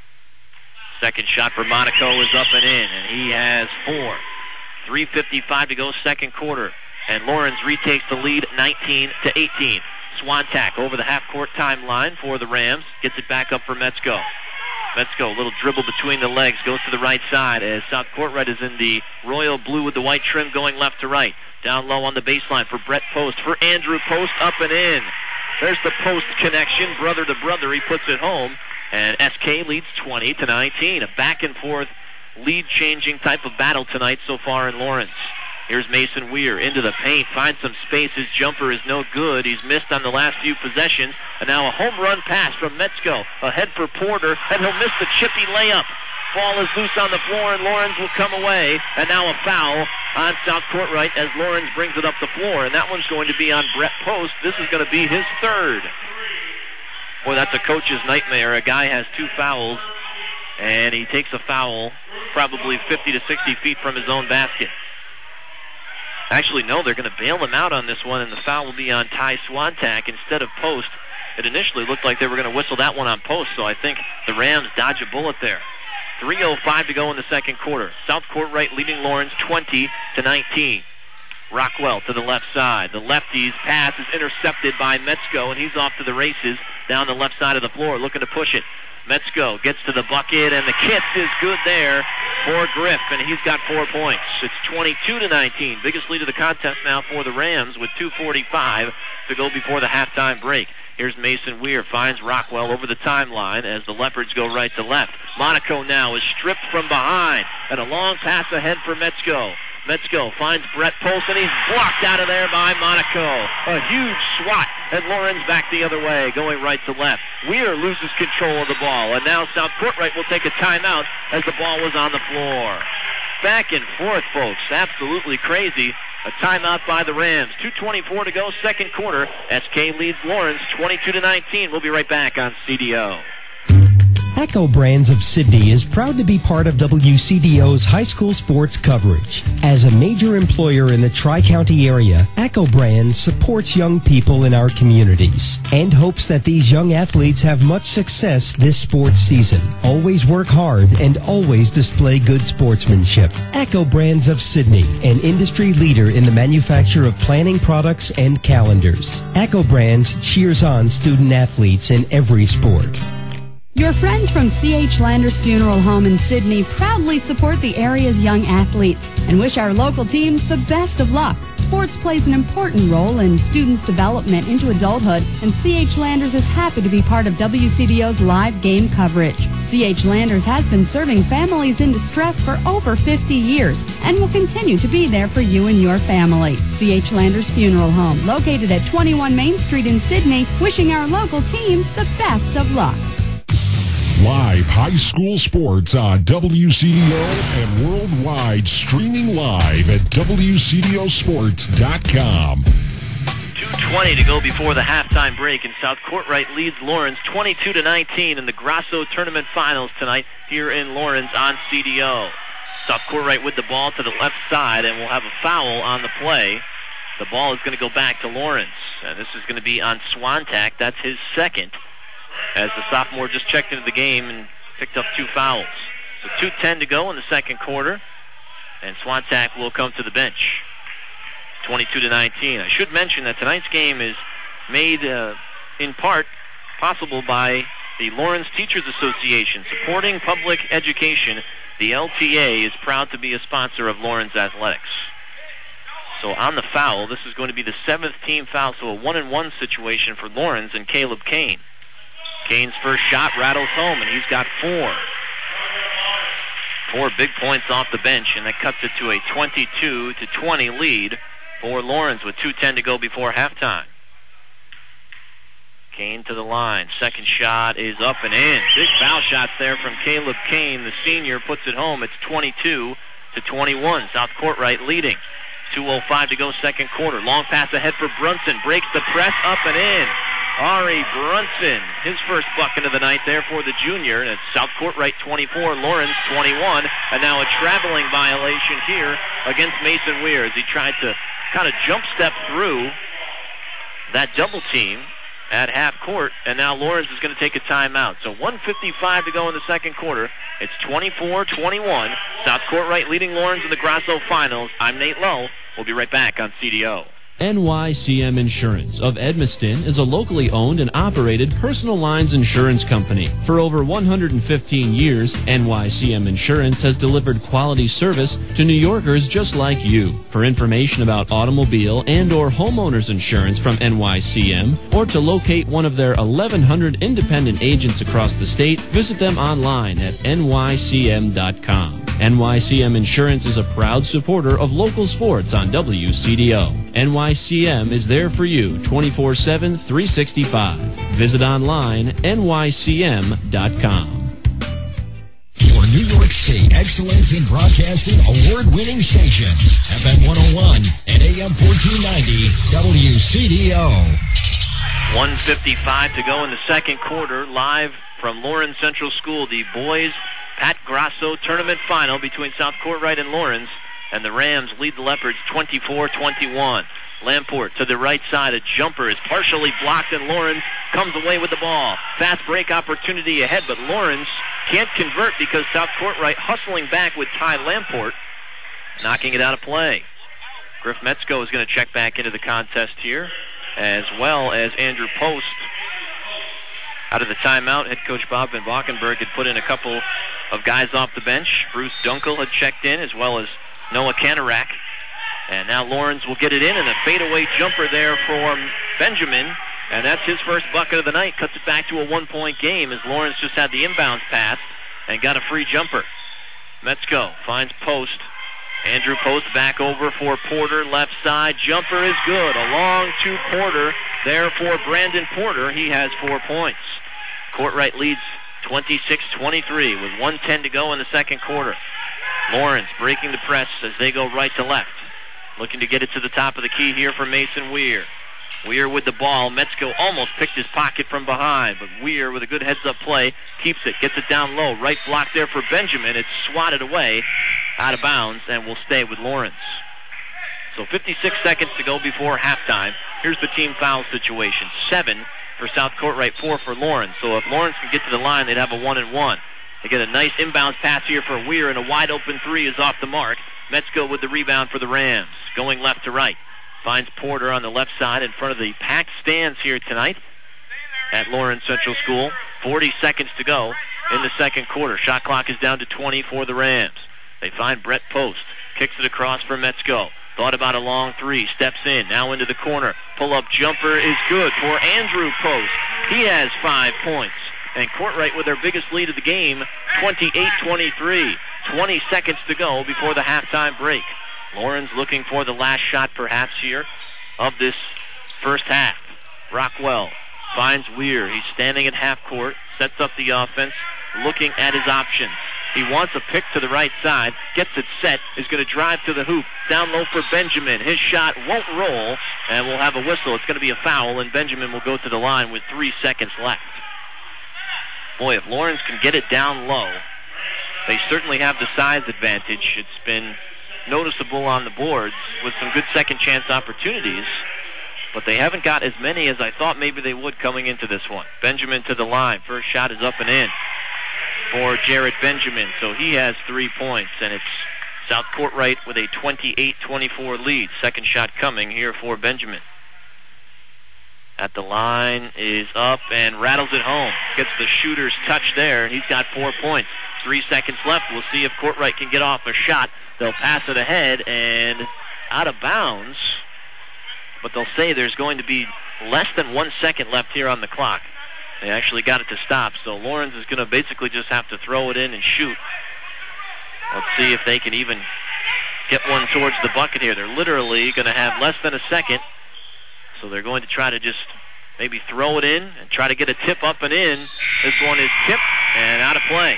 Second shot for Monaco is up and in, and he has four. three fifty-five to go, second quarter, and Lawrence retakes the lead nineteen to eighteen. Swantak over the half-court timeline for the Rams. Gets it back up for Metzko. Metzko, a little dribble between the legs, goes to the right side as South Courtright is in the royal blue with the white trim going left to right. Down low on the baseline for Brett Post, for Andrew Post, up and in. There's the Post connection, brother to brother. He puts it home, and S K leads twenty to nineteen. A back-and-forth lead-changing type of battle tonight so far in Lawrence. Here's Mason Weir into the paint, finds some space. His jumper is no good. He's missed on the last few possessions. And now a home run pass from Metzko. Ahead for Porter, and he'll miss the chippy layup. Ball is loose on the floor, and Lawrence will come away. And now a foul on South Courtright as Lawrence brings it up the floor. And that one's going to be on Brett Post. This is going to be his third. Boy, that's a coach's nightmare. A guy has two fouls, and he takes a foul probably fifty to sixty feet from his own basket. Actually, no, they're going to bail him out on this one, and the foul will be on Ty Swantak instead of Post. It initially looked like they were going to whistle that one on Post, so I think the Rams dodge a bullet there. three oh five to go in the second quarter. South Courtright leading Lawrence twenty to nineteen. Rockwell to the left side. The lefty's pass is intercepted by Metzko, and he's off to the races down the left side of the floor, looking to push it. Metzko gets to the bucket, and the kiss is good there for Griff, and he's got four points. It's twenty-two to nineteen. Biggest lead of the contest now for the Rams with two forty-five to go before the halftime break. Here's Mason Weir, finds Rockwell over the timeline as the Leopards go right to left. Monaco now is stripped from behind, and a long pass ahead for Metzko. Metzko finds Brett Post, and he's blocked out of there by Monaco. A huge swat, and Lawrence back the other way, going right to left. Weir loses control of the ball, and now South Courtright will take a timeout as the ball was on the floor. Back and forth, folks. Absolutely crazy. A timeout by the Rams. two twenty-four to go, second quarter. S K leads Lawrence twenty-two to nineteen. We'll be right back on C D O. ACCO Brands of Sydney is proud to be part of W C D O's high school sports coverage. As a major employer in the Tri-County area, ACCO Brands supports young people in our communities and hopes that these young athletes have much success this sports season. Always work hard and always display good sportsmanship. ACCO Brands of Sydney, an industry leader in the manufacture of planning products and calendars. ACCO Brands cheers on student athletes in every sport. Your friends from C H Landers Funeral Home in Sydney proudly support the area's young athletes and wish our local teams the best of luck. Sports plays an important role in students' development into adulthood, and C H Landers is happy to be part of W C D O's live game coverage. C H Landers has been serving families in distress for over fifty years and will continue to be there for you and your family. C H Landers Funeral Home, located at twenty-one Main Street in Sydney, wishing our local teams the best of luck. Live high school sports on W C D O and worldwide, streaming live at W C D O sports dot com. two twenty to go before the halftime break, and South Courtright leads Lawrence twenty-two to nineteen in the Grasso Tournament Finals tonight here in Lawrence on C D O. South Courtright with the ball to the left side, and we'll have a foul on the play. The ball is going to go back to Lawrence, and this is going to be on Swantak. That's his second, as the sophomore just checked into the game and picked up two fouls. So two ten to go in the second quarter, and Swantak will come to the bench. twenty-two to nineteen. I should mention that tonight's game is made uh, in part possible by the Lawrence Teachers Association, supporting public education. The L T A is proud to be a sponsor of Lawrence Athletics. So on the foul, this is going to be the seventh team foul, so a one and one situation for Lawrence and Caleb Kane. Kane's first shot rattles home, and he's got four. Four big points off the bench, and that cuts it to a twenty-two to twenty lead for Lawrence with two ten to go before halftime. Kane to the line. Second shot is up and in. Big foul shots there from Caleb Kane. The senior puts it home. It's twenty-two to twenty-one. South Courtright leading. two oh five to go second quarter. Long pass ahead for Brunson. Breaks the press up and in. Ari Brunson, his first bucket of the night there for the junior. And it's South Courtright twenty-four, Lawrence twenty-one. And now a traveling violation here against Mason Weir as he tried to kind of jump step through that double team at half court. And now Lawrence is going to take a timeout. So one fifty-five to go in the second quarter. It's twenty-four twenty-one. South Courtright leading Lawrence in the Grasso Finals. I'm Nate Lowe. We'll be right back on C D O. N Y C M Insurance of Edmiston is a locally owned and operated personal lines insurance company. For over one hundred fifteen years, N Y C M Insurance has delivered quality service to New Yorkers just like you. For information about automobile and or homeowners insurance from N Y C M, or to locate one of their eleven hundred independent agents across the state, visit them online at N Y C M dot com. N Y C M Insurance is a proud supporter of local sports on W C D O. N Y C M is there for you twenty-four seven, three sixty-five. Visit online, N Y C M dot com. Your New York State Excellence in Broadcasting award-winning station, F M one oh one and A M fourteen ninety, W C D O. one fifty-five to go in the second quarter, live from Lawrence Central School, the boys Pat Grasso Tournament Final between South Courtright and Lawrence, and the Rams lead the Leopards twenty-four twenty-one. Lamport to the right side. A jumper is partially blocked, and Lawrence comes away with the ball. Fast break opportunity ahead, but Lawrence can't convert because South Courtright hustling back with Ty Lamport, knocking it out of play. Griff Metzko is going to check back into the contest here, as well as Andrew Post. Out of the timeout, head coach Bob Van Valkenburg had put in a couple of guys off the bench. Bruce Dunkel had checked in, as well as Noah Kanarak. And now Lawrence will get it in, and a fadeaway jumper there for Benjamin. And that's his first bucket of the night. Cuts it back to a one-point game as Lawrence just had the inbounds pass and got a free jumper. Metzko finds Post. Andrew Post back over for Porter, left side. Jumper is good. A long two Porter there for Brandon Porter. He has four points. Courtright leads twenty-six twenty-three with one ten to go in the second quarter. Lawrence breaking the press as they go right to left. Looking to get it to the top of the key here for Mason Weir. Weir with the ball. Metzko almost picked his pocket from behind, but Weir with a good heads-up play keeps it, gets it down low. Right block there for Benjamin. It's swatted away out of bounds and will stay with Lawrence. So fifty-six seconds to go before halftime. Here's the team foul situation. Seven for South Courtright, four for Lawrence. So if Lawrence can get to the line, they'd have a one and one. They get a nice inbounds pass here for Weir, and a wide-open three is off the mark. Metzko with the rebound for the Rams, going left to right. Finds Porter on the left side in front of the packed stands here tonight at Lawrence Central School. forty seconds to go in the second quarter. Shot clock is down to twenty for the Rams. They find Brett Post. Kicks it across for Metzko. Thought about a long three. Steps in. Now into the corner. Pull-up jumper is good for Andrew Post. He has five points. And Courtright with their biggest lead of the game, twenty-eight twenty-three. twenty seconds to go before the halftime break. Lawrence looking for the last shot perhaps here of this first half. Rockwell finds Weir. He's standing at half court, sets up the offense, looking at his options. He wants a pick to the right side, gets it set, is going to drive to the hoop. Down low for Benjamin. His shot won't roll, and we'll have a whistle. It's going to be a foul, and Benjamin will go to the line with three seconds left. Boy, if Lawrence can get it down low, they certainly have the size advantage. It's been noticeable on the boards with some good second chance opportunities, but they haven't got as many as I thought maybe they would coming into this one. Benjamin to the line. First shot is up and in for Jared Benjamin, so he has three points, and it's South Courtright with a twenty-eight twenty-four lead. Second shot coming here for Benjamin. At the line is up and rattles it home. Gets the shooter's touch there, and he's got four points. Three seconds left. We'll see if Courtright can get off a shot. They'll pass it ahead and out of bounds, but they'll say there's going to be less than one second left here on the clock. They actually got it to stop, so Lawrence is going to basically just have to throw it in and shoot. Let's see if they can even get one towards the bucket here. They're literally going to have less than a second, so they're going to try to just maybe throw it in and try to get a tip up and in. This one is tipped and out of play.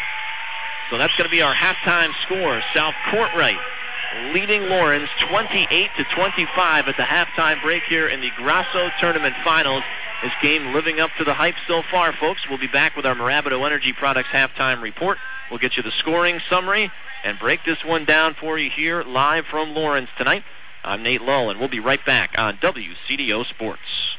So that's going to be our halftime score. South Courtright leading Lawrence twenty-eight to twenty-five at the halftime break here in the Grasso Tournament Finals. This game living up to the hype so far, folks. We'll be back with our Marabato Energy Products halftime report. We'll get you the scoring summary and break this one down for you here live from Lawrence tonight. I'm Nate Lull, and we'll be right back on W C D O Sports.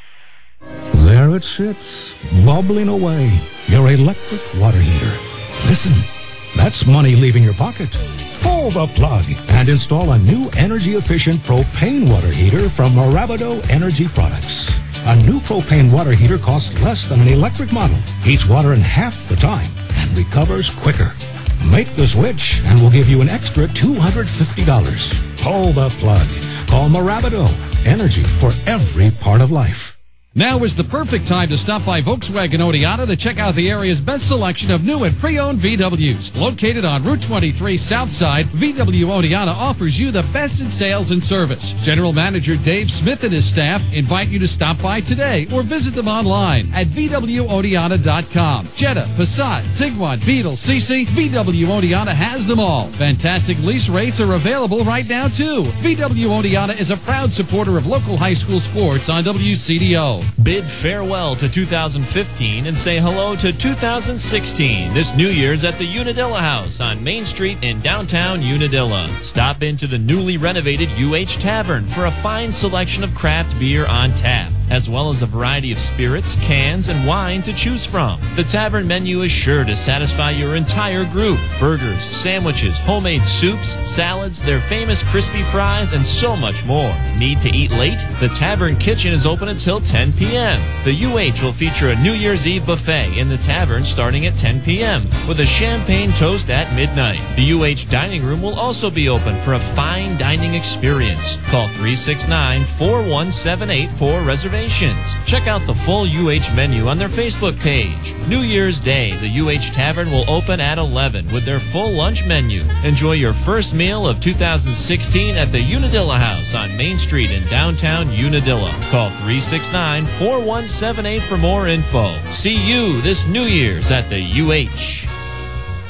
There it sits, bubbling away, your electric water heater. Listen, that's money leaving your pocket. Pull the plug and install a new energy-efficient propane water heater from Marabato Energy Products. A new propane water heater costs less than an electric model, heats water in half the time, and recovers quicker. Make the switch, and we'll give you an extra two hundred fifty dollars. Pull the plug. Call Marabato. Energy for every part of life. Now is the perfect time to stop by Volkswagen Oneonta to check out the area's best selection of new and pre-owned V Ws. Located on Route twenty-three Southside, V W Oneonta offers you the best in sales and service. General Manager Dave Smith and his staff invite you to stop by today or visit them online at V W Oneonta dot com. Jetta, Passat, Tiguan, Beetle, C C, V W Oneonta has them all. Fantastic lease rates are available right now, too. V W Oneonta is a proud supporter of local high school sports on W C D O. Bid farewell to two thousand fifteen and say hello to two thousand sixteen this New Year's at the Unadilla House on Main Street in downtown Unadilla. Stop into the newly renovated U H Tavern for a fine selection of craft beer on tap, as well as a variety of spirits, cans, and wine to choose from. The tavern menu is sure to satisfy your entire group. Burgers, sandwiches, homemade soups, salads, their famous crispy fries, and so much more. Need to eat late? The tavern kitchen is open until ten p.m. The U H will feature a New Year's Eve buffet in the tavern starting at ten p.m. with a champagne toast at midnight. The U H dining room will also be open for a fine dining experience. Call three six nine, four one seven eight for reservations. Check out the full U H menu on their Facebook page. New Year's Day, the U H Tavern will open at eleven with their full lunch menu. Enjoy your first meal of two thousand sixteen at the Unadilla House on Main Street in downtown Unadilla. Call three six nine, four one seven eight for more info. See you this New Year's at the U H.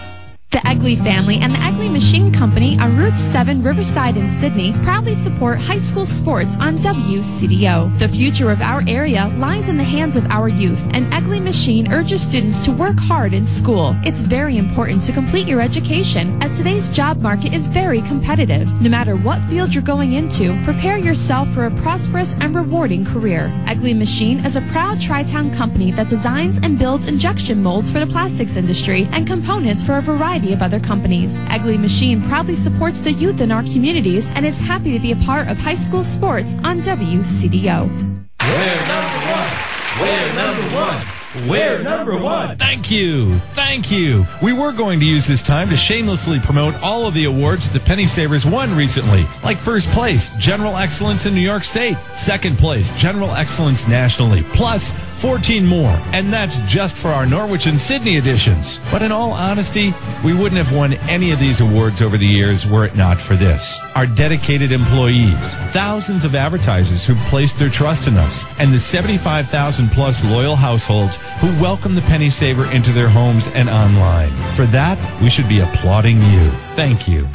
The Egley family and the Egley Machine Company on Route seven Riverside in Sydney proudly support high school sports on W C D O. The future of our area lies in the hands of our youth, and Egley Machine urges students to work hard in school. It's very important to complete your education, as today's job market is very competitive. No matter what field you're going into, prepare yourself for a prosperous and rewarding career. Egley Machine is a proud Tri-Town company that designs and builds injection molds for the plastics industry and components for a variety of other companies. Egley Machine proudly supports the youth in our communities and is happy to be a part of high school sports on W C D O. We're number one. We're number one. We're number one. Thank you. Thank you. We were going to use this time to shamelessly promote all of the awards that the Penny Savers won recently, like first place, General Excellence in New York State, second place, General Excellence nationally, plus fourteen more. And that's just for our Norwich and Sydney editions. But in all honesty, we wouldn't have won any of these awards over the years were it not for this. Our dedicated employees, thousands of advertisers who've placed their trust in us, and the seventy-five thousand plus loyal households who welcome the Penny Saver into their homes and online. For that, we should be applauding you. Thank you.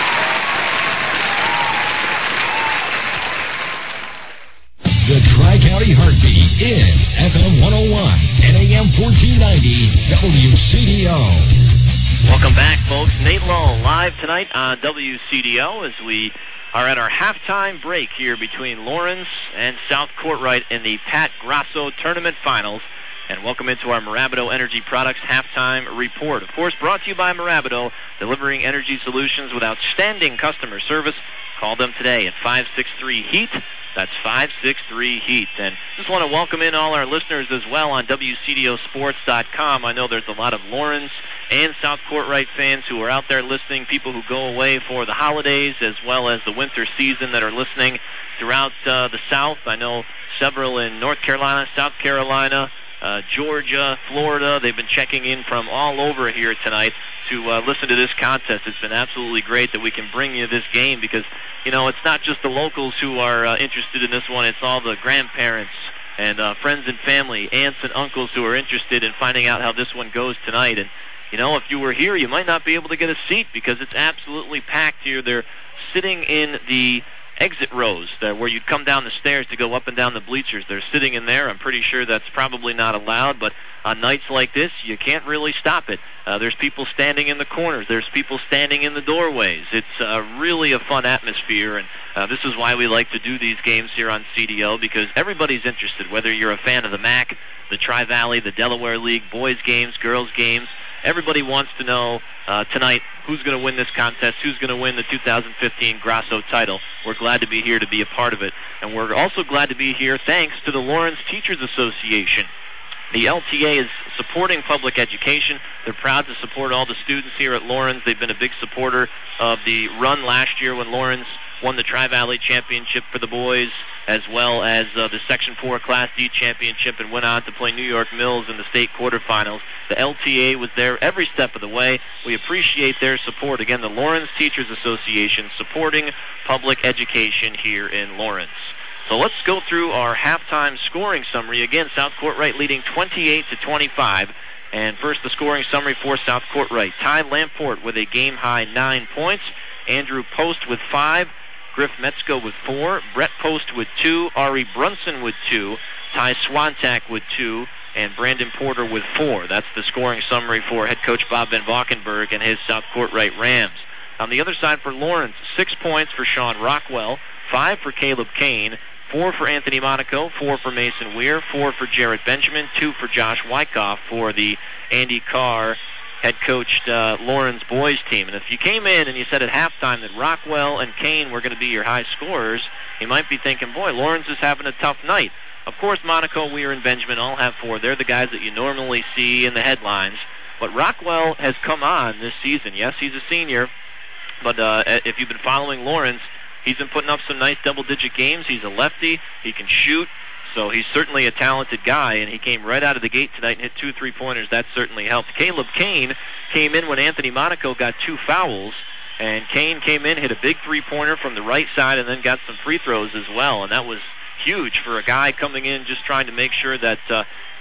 The Tri-County Heartbeat is F M one oh one and A M fourteen ninety W C D O. Welcome back, folks. Nate Lull live tonight on W C D O as we are at our halftime break here between Lawrence and South Courtright in the Pat Grasso Tournament Finals. And welcome into our Marabido Energy Products halftime report. Of course, brought to you by Marabido, delivering energy solutions with outstanding customer service. Call them today at five six three HEAT. That's five six three HEAT. And just want to welcome in all our listeners as well on W C D O sports dot com. I know there's a lot of Lawrence and South Courtright fans who are out there listening, people who go away for the holidays as well as the winter season that are listening throughout uh, the South. I know several in North Carolina, South Carolina, Uh, Georgia, Florida. They've been checking in from all over here tonight to uh, listen to this contest. It's been absolutely great that we can bring you this game because, you know, it's not just the locals who are uh, interested in this one. It's all the grandparents and uh, friends and family, aunts and uncles who are interested in finding out how this one goes tonight. And, you know, if you were here, you might not be able to get a seat because it's absolutely packed here. They're sitting in the exit rows there where you'd come down the stairs to go up and down the bleachers. They're sitting in there. I'm pretty sure that's probably not allowed, but on nights like this, you can't really stop it. Uh, there's people standing in the corners. There's people standing in the doorways. It's uh, really a fun atmosphere, and uh, this is why we like to do these games here on C D O, because everybody's interested, whether you're a fan of the M A C, the Tri-Valley, the Delaware League, boys games, girls games. Everybody wants to know uh, tonight who's going to win this contest, who's going to win the two thousand fifteen Grasso title. We're glad to be here to be a part of it. And we're also glad to be here thanks to the Lawrence Teachers Association. The L T A is supporting public education. They're proud to support all the students here at Lawrence. They've been a big supporter of the run last year when Lawrence won the Tri-Valley Championship for the boys, as well as uh, the Section four Class D Championship, and went on to play New York Mills in the state quarterfinals. The L T A was there every step of the way. We appreciate their support. Again, the Lawrence Teachers Association supporting public education here in Lawrence. So let's go through our halftime scoring summary. Again, South Courtright leading twenty-eight to twenty-five. And first, the scoring summary for South Courtright. Ty Lamport with a game-high nine points. Andrew Post with five. Griff Metzko with four, Brett Post with two, Ari Brunson with two, Ty Swantak with two, and Brandon Porter with four. That's the scoring summary for head coach Bob Van Valkenburg and his South Courtright Rams. On the other side for Lawrence, six points for Sean Rockwell, five for Caleb Kane, four for Anthony Monaco, four for Mason Weir, four for Jared Benjamin, two for Josh Wyckoff for the Andy Carr head-coached uh, Lawrence boys team. And if you came in and you said at halftime that Rockwell and Kane were going to be your high scorers, you might be thinking, boy, Lawrence is having a tough night. Of course, Monaco, Weir, and Benjamin all have four. They're the guys that you normally see in the headlines. But Rockwell has come on this season. Yes, he's a senior, but uh, if you've been following Lawrence, he's been putting up some nice double-digit games. He's a lefty. He can shoot. So he's certainly a talented guy, and he came right out of the gate tonight and hit two three-pointers. That certainly helped. Caleb Kane came in when Anthony Monaco got two fouls, and Kane came in, hit a big three-pointer from the right side, and then got some free throws as well, and that was huge for a guy coming in just trying to make sure that uh,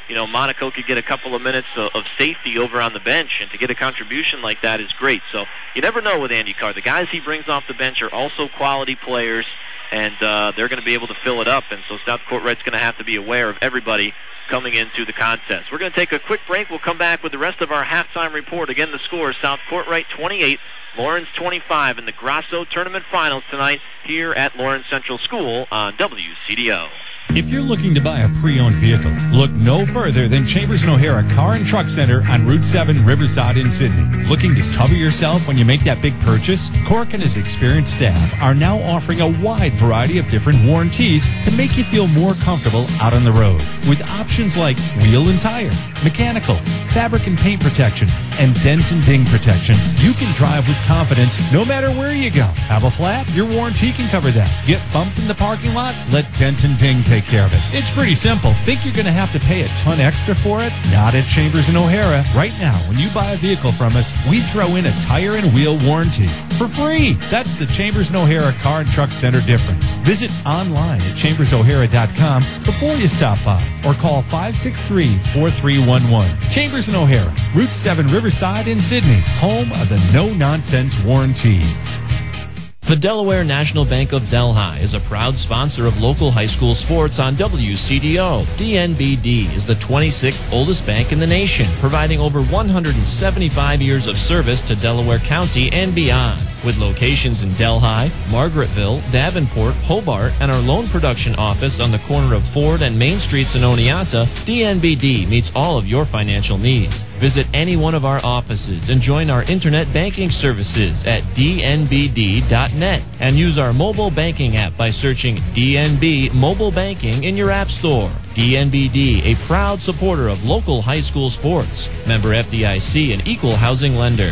you know, Monaco could get a couple of minutes of, of safety over on the bench, and to get a contribution like that is great. So you never know with Andy Carr. The guys he brings off the bench are also quality players, and uh, they're going to be able to fill it up. And so South Courtright's going to have to be aware of everybody coming into the contest. We're going to take a quick break. We'll come back with the rest of our halftime report. Again, the score is South Courtright twenty-eight, Lawrence twenty-five in the Grasso Tournament Finals tonight here at Lawrence Central School on W C D O. If you're looking to buy a pre-owned vehicle, look no further than Chambers and O'Hara Car and Truck Center on Route seven, Riverside in Sydney. Looking to cover yourself when you make that big purchase? Cork and his experienced staff are now offering a wide variety of different warranties to make you feel more comfortable out on the road. With options like wheel and tire, mechanical, fabric and paint protection, and dent and ding protection, you can drive with confidence no matter where you go. Have a flat? Your warranty can cover that. Get bumped in the parking lot? Let dent and ding take care of it. It's pretty simple. Think you're going to have to pay a ton extra for it? Not at Chambers and O'Hara. Right now, when you buy a vehicle from us, we throw in a tire and wheel warranty for free. That's the Chambers and O'Hara Car and Truck Center difference. Visit online at chambers o'hara dot com before you stop by, or call five six three, four three one one. Chambers and O'Hara, Route seven Riverside in Sydney, home of the no-nonsense warranty. The Delaware National Bank of Delhi is a proud sponsor of local high school sports on W C D O. D N B D is the twenty-sixth oldest bank in the nation, providing over one hundred seventy-five years of service to Delaware County and beyond. With locations in Delhi, Margaretville, Davenport, Hobart, and our loan production office on the corner of Ford and Main Streets in Oneonta, D N B D meets all of your financial needs. Visit any one of our offices and join our internet banking services at d n b d dot net and use our mobile banking app by searching D N B Mobile Banking in your app store. D N B D, a proud supporter of local high school sports. Member F D I C, an equal housing lender.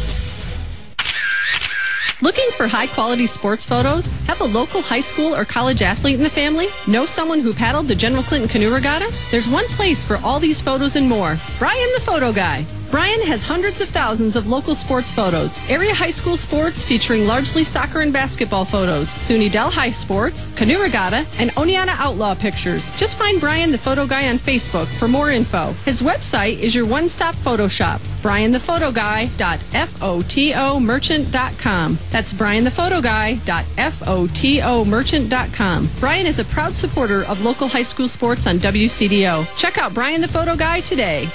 Looking for high-quality sports photos? Have a local high school or college athlete in the family? Know someone who paddled the General Clinton Canoe Regatta? There's one place for all these photos and more. Brian the Photo Guy. Brian has hundreds of thousands of local sports photos, area high school sports featuring largely soccer and basketball photos, SUNY Delhi sports, Canoe Regatta, and Oneonta Outlaw pictures. Just find Brian the Photo Guy on Facebook for more info. His website is your one-stop photo shop, brian the photo guy dot foto merchant dot com. That's brian the photo guy dot foto merchant dot com. Brian is a proud supporter of local high school sports on W C D O. Check out Brian the Photo Guy today.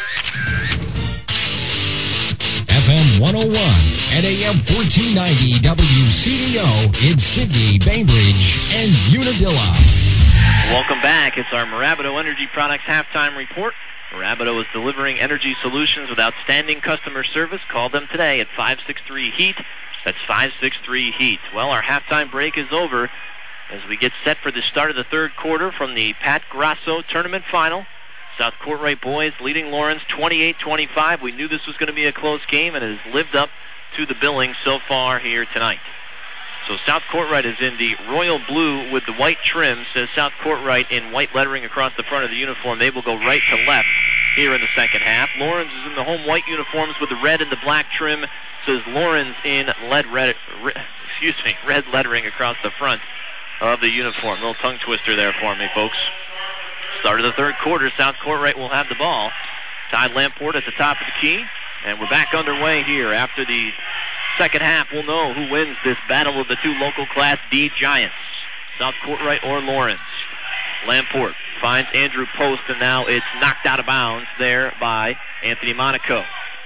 F M one oh one and A M fourteen ninety W C D O in Sydney, Bainbridge, and Unadilla. Welcome back. It's our Marabato Energy Products halftime report. Marabato is delivering energy solutions with outstanding customer service. Call them today at five six three HEAT. That's five six three HEAT. Well, our halftime break is over as we get set for the start of the third quarter from the Pat Grasso Tournament Final. South Courtright boys leading Lawrence twenty-eight twenty-five. We knew this was going to be a close game, and it has lived up to the billing so far here tonight. So South Courtright is in the royal blue with the white trim. Says South Courtright in white lettering across the front of the uniform. They will go right to left here in the second half. Lawrence is in the home white uniforms with the red and the black trim. Says Lawrence in lead red, red excuse me, red lettering across the front of the uniform. Little tongue twister there for me, folks. Start of the third quarter, South Courtright will have the ball. Todd Lamport at the top of the key, and we're back underway here. After the second half, we'll know who wins this battle of the two local Class D giants, South Courtright or Lawrence. Lamport finds Andrew Post, and now it's knocked out of bounds there by Anthony Monaco.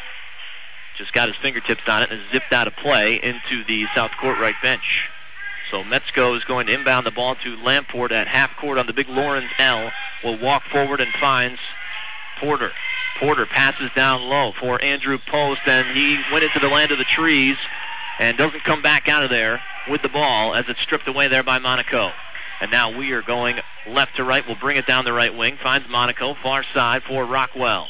Just got his fingertips on it and zipped out of play into the South Courtright bench. So Metzko is going to inbound the ball to Lamport at half court on the big Lawrence L. Will walk forward and finds Porter. Porter passes down low for Andrew Post, and he went into the land of the trees and doesn't come back out of there with the ball as it's stripped away there by Monaco. And now we are going left to right. We'll bring it down the right wing. Finds Monaco, far side for Rockwell.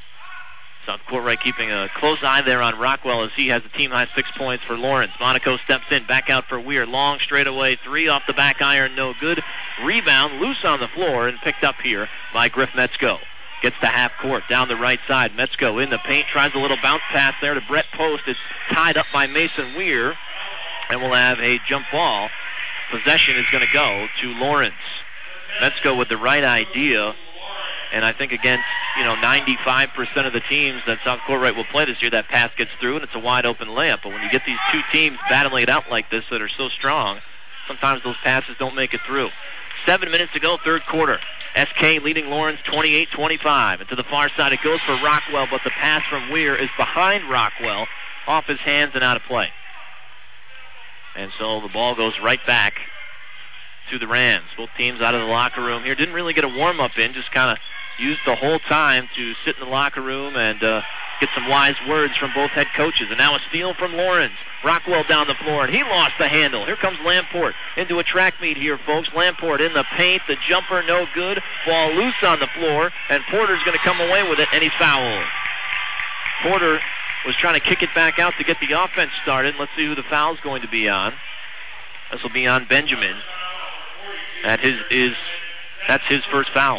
South Courtright keeping a close eye there on Rockwell as he has a team-high six points for Lawrence. Monaco steps in, back out for Weir. Long straightaway three off the back iron, no good. Rebound, loose on the floor, and picked up here by Griff Metzko. Gets to half court, down the right side. Metzko in the paint, tries a little bounce pass there to Brett Post. It's tied up by Mason Weir, and we'll have a jump ball. Possession is going to go to Lawrence. Metzko with the right idea, And I think against, you know, ninety-five percent of the teams that South Courtright will play this year, that pass gets through and it's a wide open layup. But when you get these two teams battling it out like this that are so strong, sometimes those passes don't make it through. Seven minutes to go, third quarter. S K leading Lawrence twenty-eight twenty-five. And to the far side it goes for Rockwell, but the pass from Weir is behind Rockwell, off his hands and out of play. And so the ball goes right back to the Rams. Both teams out of the locker room here. Didn't really get a warm-up in, just kind of used the whole time to sit in the locker room and uh, get some wise words from both head coaches. And now a steal from Lawrence. Rockwell down the floor, and he lost the handle. Here comes Lamport into a track meet here, folks. Lamport in the paint. The jumper no good. Ball loose on the floor, and Porter's going to come away with it, and he fouled. Porter was trying to kick it back out to get the offense started. Let's see who the foul's going to be on. This will be on Benjamin. That his is that's his first foul.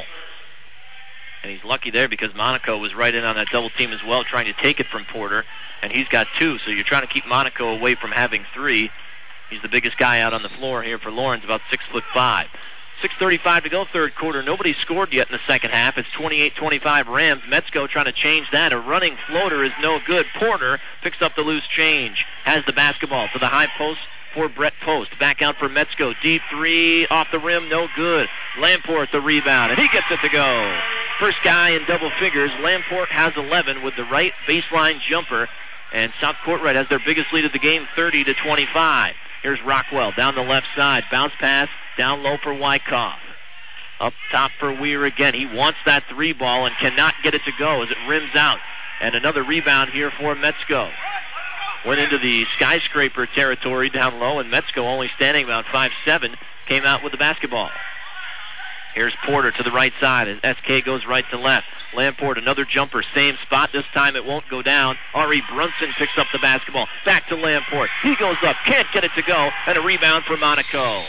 And he's lucky there because Monaco was right in on that double team as well, trying to take it from Porter. And he's got two, so you're trying to keep Monaco away from having three. He's the biggest guy out on the floor here for Lawrence, about six foot five. six thirty-five to go, third quarter. Nobody scored yet in the second half. It's twenty-eight twenty-five Rams. Metzko trying to change that. A running floater is no good. Porter picks up the loose change. Has the basketball to the high post for Brett Post. Back out for Metzko. Deep three off the rim, no good. Lamport the rebound, and he gets it to go. First guy in double figures. Lamport has eleven with the right baseline jumper. And South Courtright has their biggest lead of the game, thirty to twenty-five. Here's Rockwell down the left side. Bounce pass down low for Wyckoff. Up top for Weir again. He wants that three ball and cannot get it to go as it rims out. And another rebound here for Metzko. Went into the skyscraper territory down low, and Metzko, only standing about five seven, came out with the basketball. Here's Porter to the right side as S K goes right to left. Lamport, another jumper, same spot. This time it won't go down. Ari Brunson picks up the basketball. Back to Lamport. He goes up, can't get it to go, and a rebound for Monaco.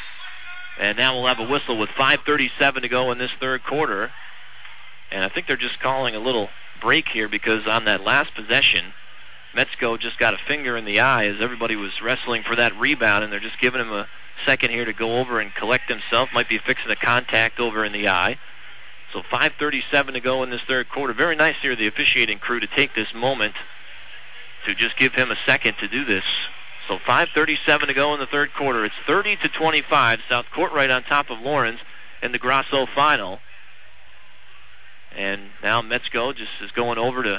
And now we'll have a whistle with five thirty-seven to go in this third quarter. And I think they're just calling a little break here because on that last possession, Metzko just got a finger in the eye as everybody was wrestling for that rebound, and they're just giving him a second here to go over and collect himself. Might be fixing a contact over in the eye. So five thirty-seven to go in this third quarter. Very nice here, the officiating crew, to take this moment to just give him a second to do this. So five thirty-seven to go in the third quarter. It's thirty to twenty-five. South Courtright on top of Lawrence in the Grosso final. And now Metzko just is going over to,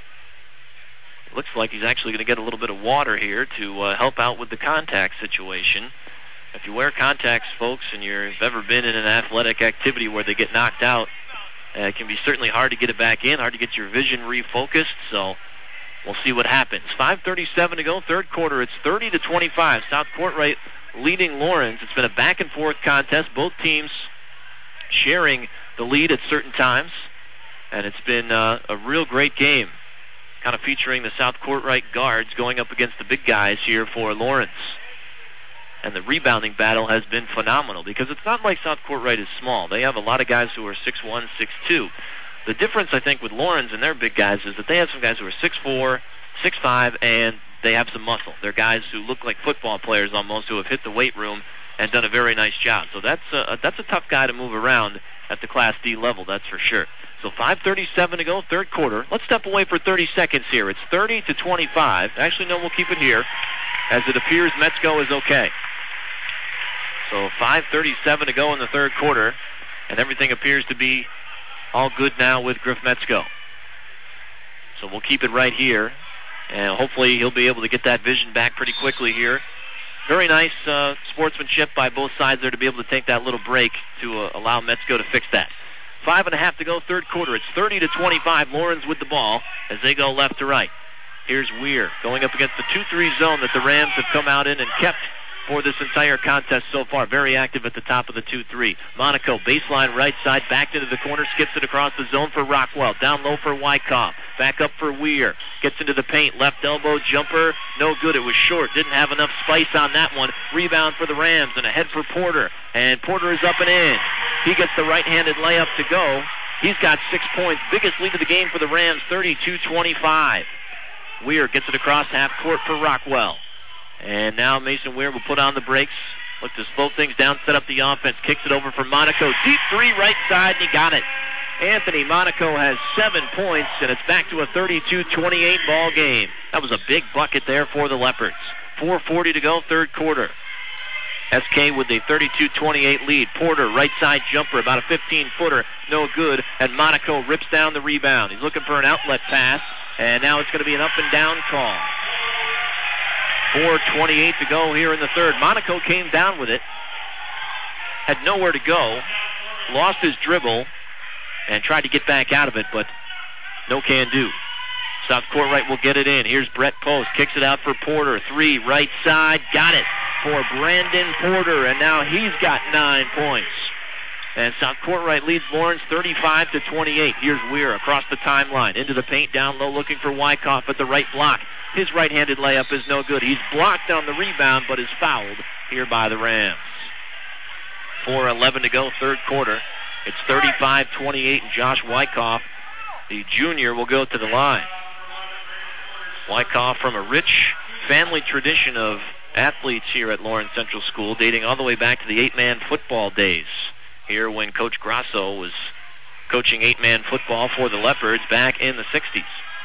looks like he's actually going to get a little bit of water here to uh, help out with the contact situation. If you wear contacts, folks, and you've ever been in an athletic activity where they get knocked out, uh, it can be certainly hard to get it back in, hard to get your vision refocused, so we'll see what happens. five thirty-seven to go, third quarter. It's thirty to twenty-five. South Courtright leading Lawrence. It's been a back-and-forth contest, both teams sharing the lead at certain times, and it's been uh, a real great game, kind of featuring the South Courtright guards going up against the big guys here for Lawrence. And the rebounding battle has been phenomenal because it's not like South Courtright is small. They have a lot of guys who are six one, six two. The difference, I think, with Lawrence and their big guys is that they have some guys who are six four, six five, and they have some muscle. They're guys who look like football players almost, who have hit the weight room and done a very nice job. So that's a, that's a tough guy to move around at the Class D level, that's for sure. So five thirty-seven to go, third quarter. Let's step away for thirty seconds here. It's thirty to twenty-five. Actually, no, we'll keep it here, as it appears Metzko is okay. So five thirty-seven to go in the third quarter, and everything appears to be all good now with Griff Metzko. So we'll keep it right here, and hopefully he'll be able to get that vision back pretty quickly here. Very nice uh, sportsmanship by both sides there to be able to take that little break to uh, allow Metzko to fix that. Five and a half to go, third quarter. It's thirty to twenty-five. Lawrence with the ball as they go left to right. Here's Weir going up against the two three zone that the Rams have come out in and kept for this entire contest so far. Very active at the top of the two three. Monaco, baseline right side, backed into the corner, skips it across the zone for Rockwell. Down low for Wyckoff. Back up for Weir. Gets into the paint. Left elbow jumper. No good. It was short. Didn't have enough spice on that one. Rebound for the Rams and ahead for Porter. And Porter is up and in. He gets the right-handed layup to go. He's got six points. Biggest lead of the game for the Rams, thirty-two twenty-five. Weir gets it across half court for Rockwell. And now Mason Weir will put on the brakes. Look to slow things down, set up the offense. Kicks it over for Monaco. Deep three right side, and he got it. Anthony Monaco has seven points, and it's back to a thirty-two twenty-eight ball game. That was a big bucket there for the Leopards. four forty to go, third quarter. S K with a thirty-two twenty-eight lead. Porter, right side jumper, about a fifteen-footer, no good, and Monaco rips down the rebound. He's looking for an outlet pass, and now it's going to be an up-and-down call. four twenty-eight to go here in the third. Monaco came down with it, had nowhere to go, lost his dribble, and tried to get back out of it, but no can do. South Court right will get it in. Here's Brett Post, kicks it out for Porter. Three, right side, got it for Brandon Porter, and now he's got nine points. And South Court right leads Lawrence thirty-five to twenty-eight. Here's Weir across the timeline, into the paint, down low, looking for Wyckoff at the right block. His right-handed layup is no good. He's blocked on the rebound, but is fouled here by the Rams. four eleven to go, third quarter. It's thirty-five twenty-eight, and Josh Wyckoff, the junior, will go to the line. Wyckoff from a rich family tradition of athletes here at Lawrence Central School, dating all the way back to the eight-man football days. Here when Coach Grasso was coaching eight-man football for the Leopards back in the sixties.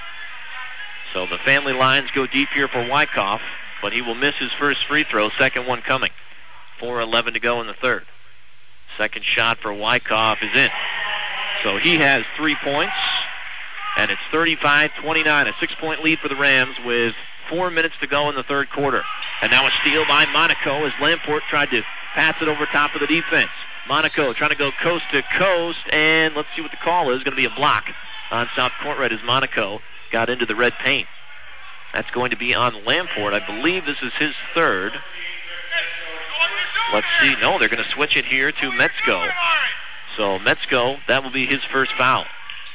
So the family lines go deep here for Wyckoff, but he will miss his first free throw, second one coming. four eleven to go in the third. Second shot for Wyckoff is in. So he has three points, and it's thirty-five twenty-nine, a six-point lead for the Rams with four minutes to go in the third quarter. And now a steal by Monaco as Lamport tried to pass it over top of the defense. Monaco trying to go coast to coast, and let's see what the call is. Going to be a block on South Court right as Monaco got into the red paint. That's going to be on Lamport. I believe this is his third. Let's see. No, they're going to switch it here to Metzko. So Metzko, that will be his first foul.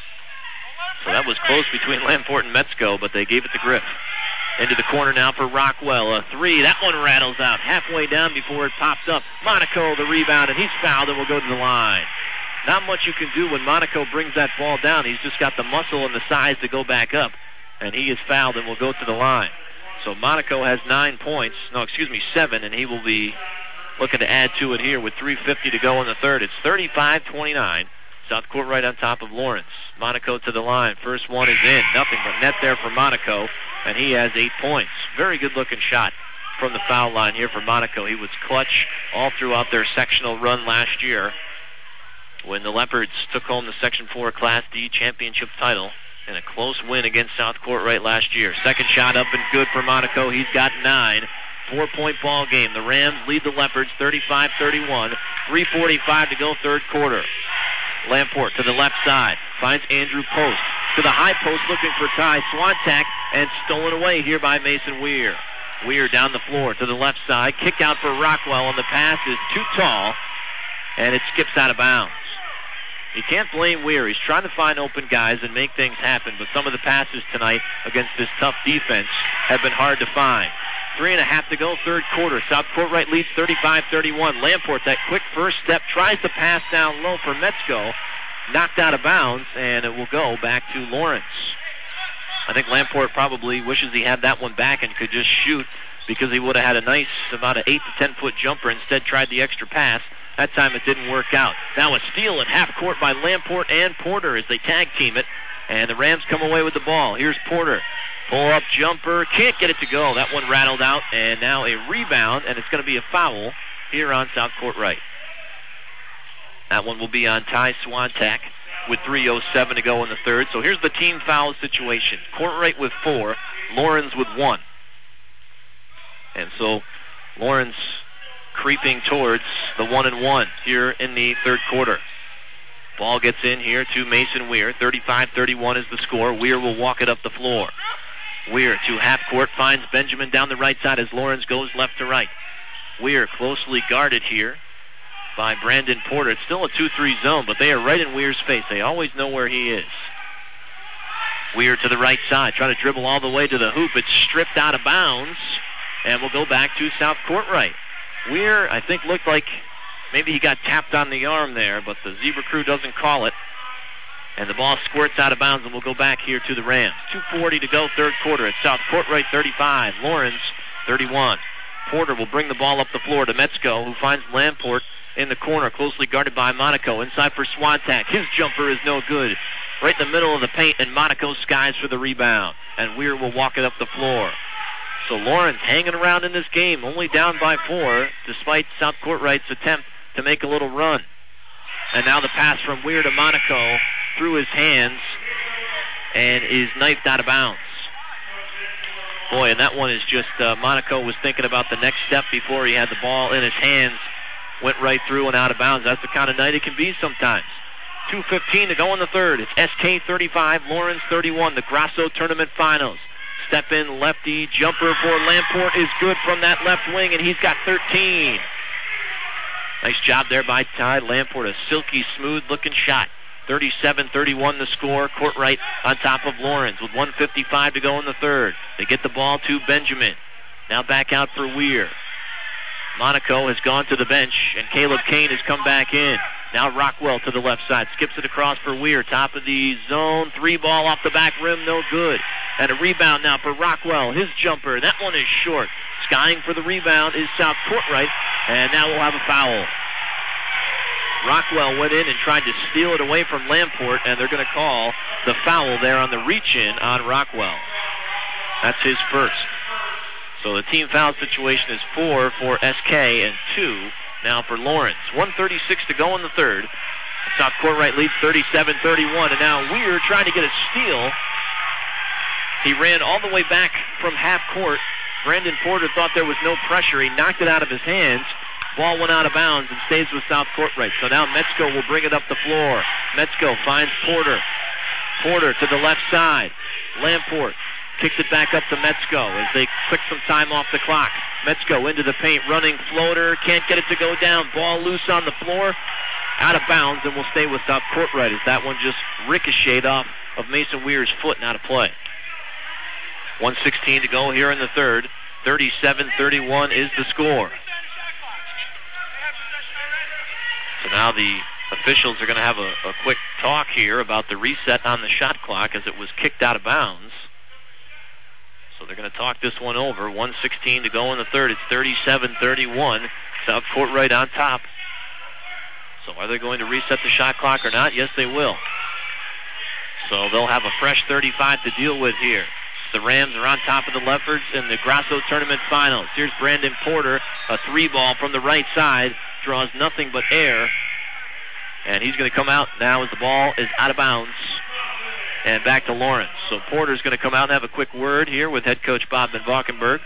So that was close between Lamport and Metzko, but they gave it to Griff. Into the corner now for Rockwell. A three. That one rattles out halfway down before it pops up. Monaco the rebound, and he's fouled and will go to the line. Not much you can do when Monaco brings that ball down. He's just got the muscle and the size to go back up, and he is fouled and will go to the line. So Monaco has nine points. No, excuse me, seven, and he will be looking to add to it here with three fifty to go in the third. It's thirty-five twenty-nine. South Court right on top of Lawrence. Monaco to the line. First one is in. Nothing but net there for Monaco, and he has eight points. Very good-looking shot from the foul line here for Monaco. He was clutch all throughout their sectional run last year when the Leopards took home the Section four Class D championship title in a close win against South Court right last year. Second shot up and good for Monaco. He's got nine. Four-point ball game. The Rams lead the Leopards thirty-five thirty-one. three forty-five to go, third quarter. Lamport to the left side. Finds Andrew Post. To the high post looking for Ty Swantak, and stolen away here by Mason Weir. Weir down the floor to the left side. Kick out for Rockwell, and the pass is too tall, and it skips out of bounds. You can't blame Weir. He's trying to find open guys and make things happen, but some of the passes tonight against this tough defense have been hard to find. Three and a half to go, third quarter. South Court right leads thirty-five thirty-one. Lamport, that quick first step, tries to pass down low for Metzko. Knocked out of bounds, and it will go back to Lawrence. I think Lamport probably wishes he had that one back and could just shoot, because he would have had a nice, about an eight to ten foot jumper. Instead tried the extra pass. That time it didn't work out. Now a steal at half court by Lamport and Porter as they tag team it, and the Rams come away with the ball. Here's Porter. Pull-up jumper. Can't get it to go. That one rattled out, and now a rebound, and it's going to be a foul here on South Court right. That one will be on Ty Swantak with three oh seven to go in the third. So here's the team foul situation. Courtright with four, Lawrence with one. And so Lawrence creeping towards the one and one here in the third quarter. Ball gets in here to Mason Weir. thirty-five thirty-one is the score. Weir will walk it up the floor. Weir to half court, finds Benjamin down the right side as Lawrence goes left to right. Weir closely guarded here by Brandon Porter. It's still a two three zone, but they are right in Weir's face. They always know where he is. Weir to the right side, trying to dribble all the way to the hoop. It's stripped out of bounds, and will go back to South Court right. Weir, I think, looked like maybe he got tapped on the arm there, but the Zebra crew doesn't call it. And the ball squirts out of bounds and will go back here to the Rams. two forty to go, third quarter. It's South Court right thirty-five. Lawrence thirty-one. Porter will bring the ball up the floor to Metzko, who finds Lamport in the corner, closely guarded by Monaco. Inside for Swantak. His jumper is no good. Right in the middle of the paint, and Monaco skies for the rebound. And Weir will walk it up the floor. So Lawrence hanging around in this game, only down by four, despite South Courtright's attempt to make a little run. And now the pass from Weir to Monaco through his hands and is knifed out of bounds. Boy, and that one is just, uh, Monaco was thinking about the next step before he had the ball in his hands. Went right through and out of bounds. That's the kind of night it can be sometimes. two fifteen to go in the third. It's S K thirty-five, Lawrence thirty-one, the Grasso Tournament Finals. Step in lefty jumper for Lamport is good from that left wing, and he's got thirteen. Nice job there by Ty Lamport. A silky, smooth-looking shot. thirty-seven thirty-one the score. Courtright on top of Lawrence with one fifty-five to go in the third. They get the ball to Benjamin. Now back out for Weir. Monaco has gone to the bench, and Caleb Kane has come back in. Now Rockwell to the left side. Skips it across for Weir. Top of the zone. Three ball off the back rim. No good. And a rebound now for Rockwell. His jumper. That one is short. Skying for the rebound is South Courtright. And now we'll have a foul. Rockwell went in and tried to steal it away from Lamport, and they're going to call the foul there on the reach-in on Rockwell. That's his first. So the team foul situation is four for S K and two now for Lawrence. one thirty-six to go in the third. South Courtright leads thirty-seven thirty-one, and now Weir trying to get a steal. He ran all the way back from half court. Brandon Porter thought there was no pressure. He knocked it out of his hands. Ball went out of bounds and stays with South Courtright. So now Metzko will bring it up the floor. Metzko finds Porter. Porter to the left side. Lamport kicks it back up to Metzko as they click some time off the clock. Metzko into the paint, running floater. Can't get it to go down. Ball loose on the floor. Out of bounds and will stay with South Courtright as that one just ricocheted off of Mason Weir's foot and out of play. one sixteen to go here in the third. thirty-seven thirty-one is the score. So now the officials are going to have a, a quick talk here about the reset on the shot clock as it was kicked out of bounds. So they're going to talk this one over. one sixteen to go in the third. It's thirty-seven thirty-one. South Courtright on top. So are they going to reset the shot clock or not? Yes, they will. So they'll have a fresh thirty-five to deal with here. The Rams are on top of the Leffords in the Grasso Tournament Finals. Here's Brandon Porter, a three ball from the right side. Draws nothing but air. And he's going to come out now as the ball is out of bounds. And back to Lawrence. So Porter's going to come out and have a quick word here with head coach Bob Van Valkenburg.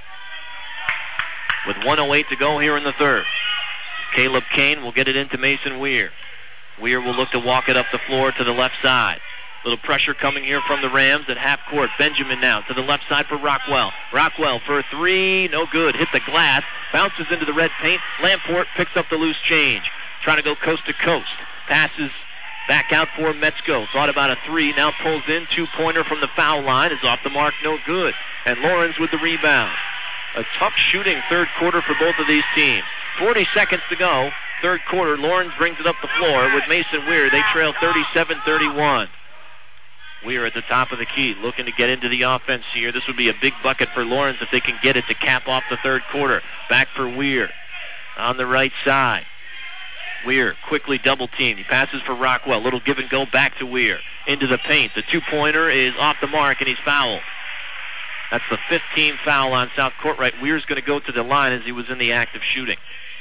With one oh eight to go here in the third. Caleb Kane will get it into Mason Weir. Weir will look to walk it up the floor to the left side. Little pressure coming here from the Rams at half court. Benjamin now to the left side for Rockwell. Rockwell for a three. No good. Hit the glass. Bounces into the red paint. Lamport picks up the loose change. Trying to go coast to coast. Passes back out for Metzko. Thought about a three. Now pulls in. Two-pointer from the foul line. Is off the mark. No good. And Lawrence with the rebound. A tough shooting third quarter for both of these teams. forty seconds to go. Third quarter. Lawrence brings it up the floor with Mason Weir. They trail thirty-seven thirty-one. Weir at the top of the key, looking to get into the offense here. This would be a big bucket for Lawrence if they can get it to cap off the third quarter. Back for Weir on the right side. Weir quickly double teamed. He passes for Rockwell. Little give and go back to Weir. Into the paint. The two-pointer is off the mark, and he's fouled. That's the fifteenth foul on South Courtright. Weir's going to go to the line as he was in the act of shooting.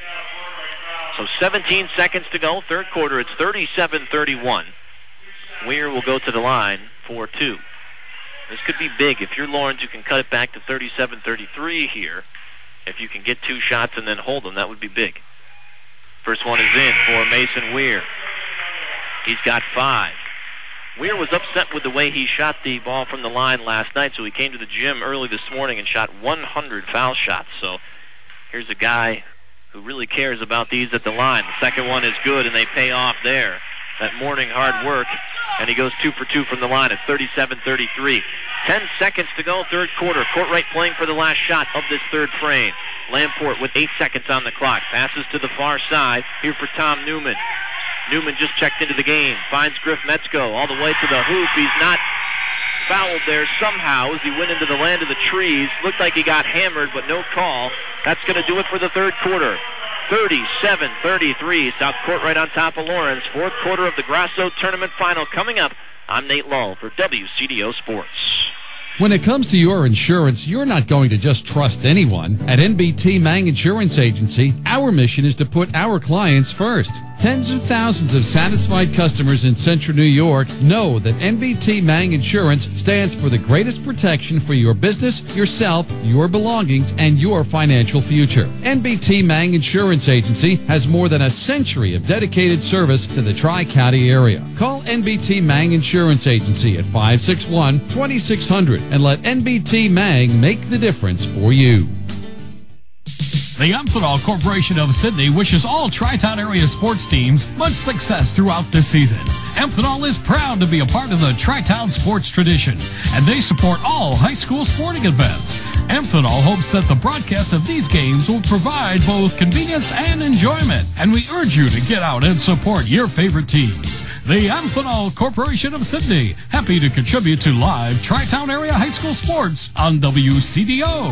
So seventeen seconds to go. Third quarter, it's thirty-seven thirty-one. Weir will go to the line for two. This could be big. If you're Lawrence, you can cut it back to thirty-seven thirty-three here. If you can get two shots and then hold them, that would be big. First one is in for Mason Weir. He's got five. Weir was upset with the way he shot the ball from the line last night, so he came to the gym early this morning and shot one hundred foul shots. So here's a guy who really cares about these at the line. The second one is good, and they pay off there. That morning hard work, and he goes two for two from the line at thirty-seven thirty-three. Ten seconds to go, third quarter. Courtright playing for the last shot of this third frame. Lamport with eight seconds on the clock. Passes to the far side. Here for Tom Newman. Newman just checked into the game. Finds Griff Metzko all the way to the hoop. He's not fouled there somehow as he went into the land of the trees. Looked like he got hammered, but no call. That's going to do it for the third quarter. thirty-seven thirty-three. South Courtright on top of Lawrence. Fourth quarter of the Grasso Tournament Final coming up. I'm Nate Lull for W C D O Sports. When it comes to your insurance, you're not going to just trust anyone. At N B T Mang Insurance Agency, our mission is to put our clients first. Tens of thousands of satisfied customers in Central New York know that N B T Mang Insurance stands for the greatest protection for your business, yourself, your belongings, and your financial future. N B T Mang Insurance Agency has more than a century of dedicated service to the Tri-County area. Call N B T Mang Insurance Agency at five six one, two six zero zero and let N B T Mang make the difference for you. The Amphenol Corporation of Sydney wishes all Tri-Town area sports teams much success throughout this season. Amphenol is proud to be a part of the Tri-Town sports tradition, and they support all high school sporting events. Amphenol hopes that the broadcast of these games will provide both convenience and enjoyment, and we urge you to get out and support your favorite teams. The Amphenol Corporation of Sydney, happy to contribute to live Tri-Town area high school sports on W C D O.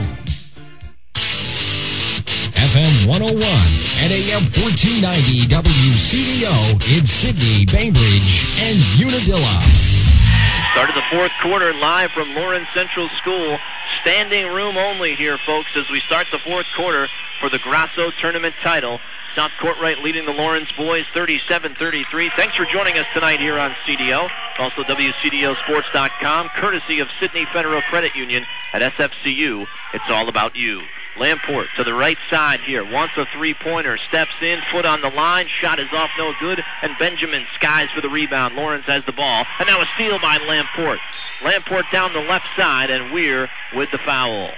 F M one oh one and A M fourteen ninety W C D O in Sydney, Bainbridge, and Unadilla. Start of the fourth quarter live from Lawrence Central School. Standing room only here, folks, as we start the fourth quarter for the Grasso Tournament title. South Courtright leading the Lawrence boys thirty-seven thirty-three. Thanks for joining us tonight here on C D O. Also W C D O Sports dot com, courtesy of Sydney Federal Credit Union at S F C U. It's all about you. Lamport to the right side here, wants a three-pointer, steps in, foot on the line, shot is off, no good, and Benjamin skies for the rebound. Lawrence has the ball, and now a steal by Lamport. Lamport down the left side, and Weir with the foul.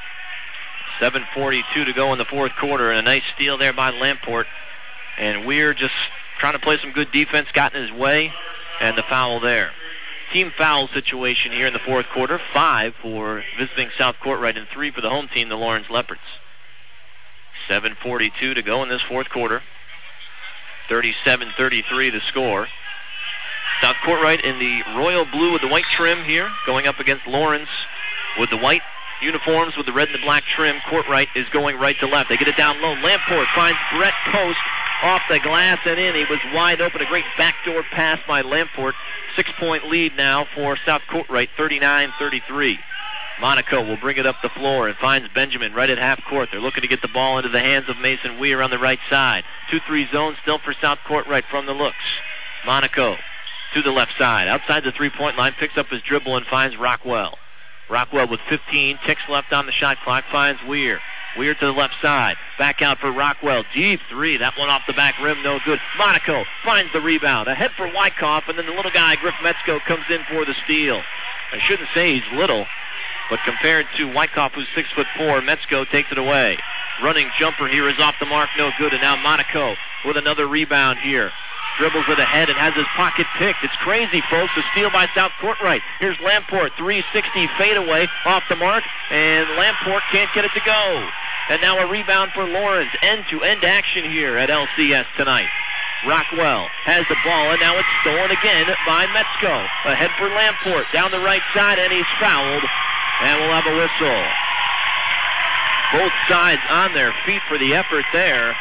seven forty-two to go in the fourth quarter, and a nice steal there by Lamport. And Weir just trying to play some good defense, got in his way, and the foul there. Team foul situation here in the fourth quarter. Five for visiting South Courtright and three for the home team, the Lawrence Leopards. seven forty-two to go in this fourth quarter. thirty-seven thirty-three the score. South Courtright in the royal blue with the white trim here, going up against Lawrence with the white uniforms with the red and the black trim. Courtright is going right to left. They get it down low. Lamport finds Brett Post off the glass and in. He was wide open. A great backdoor pass by Lamport. Six-point lead now for South Courtright, thirty-nine thirty-three. Monaco will bring it up the floor and finds Benjamin right at half court. They're looking to get the ball into the hands of Mason Weir on the right side. two three zone still for South Courtright from the looks. Monaco to the left side. Outside the three-point line, picks up his dribble and finds Rockwell. Rockwell with fifteen, ticks left on the shot clock, finds Weir. Weir to the left side. Back out for Rockwell. Deep three. That one off the back rim. No good. Monaco finds the rebound. Ahead for Wyckoff, and then the little guy, Griff Metzko, comes in for the steal. I shouldn't say he's little, but compared to Wyckoff, who's six foot four, Metzko takes it away. Running jumper here is off the mark. No good. And now Monaco with another rebound here. Dribbles it ahead and has his pocket picked. It's crazy, folks. A steal by South Courtright. Here's Lamport. three sixty fadeaway off the mark, and Lamport can't get it to go. And now a rebound for Lawrence. End-to-end action here at L C S tonight. Rockwell has the ball, and now it's stolen again by Metzko. Ahead for Lamport. Down the right side, and he's fouled. And we'll have a whistle. Both sides on their feet for the effort there.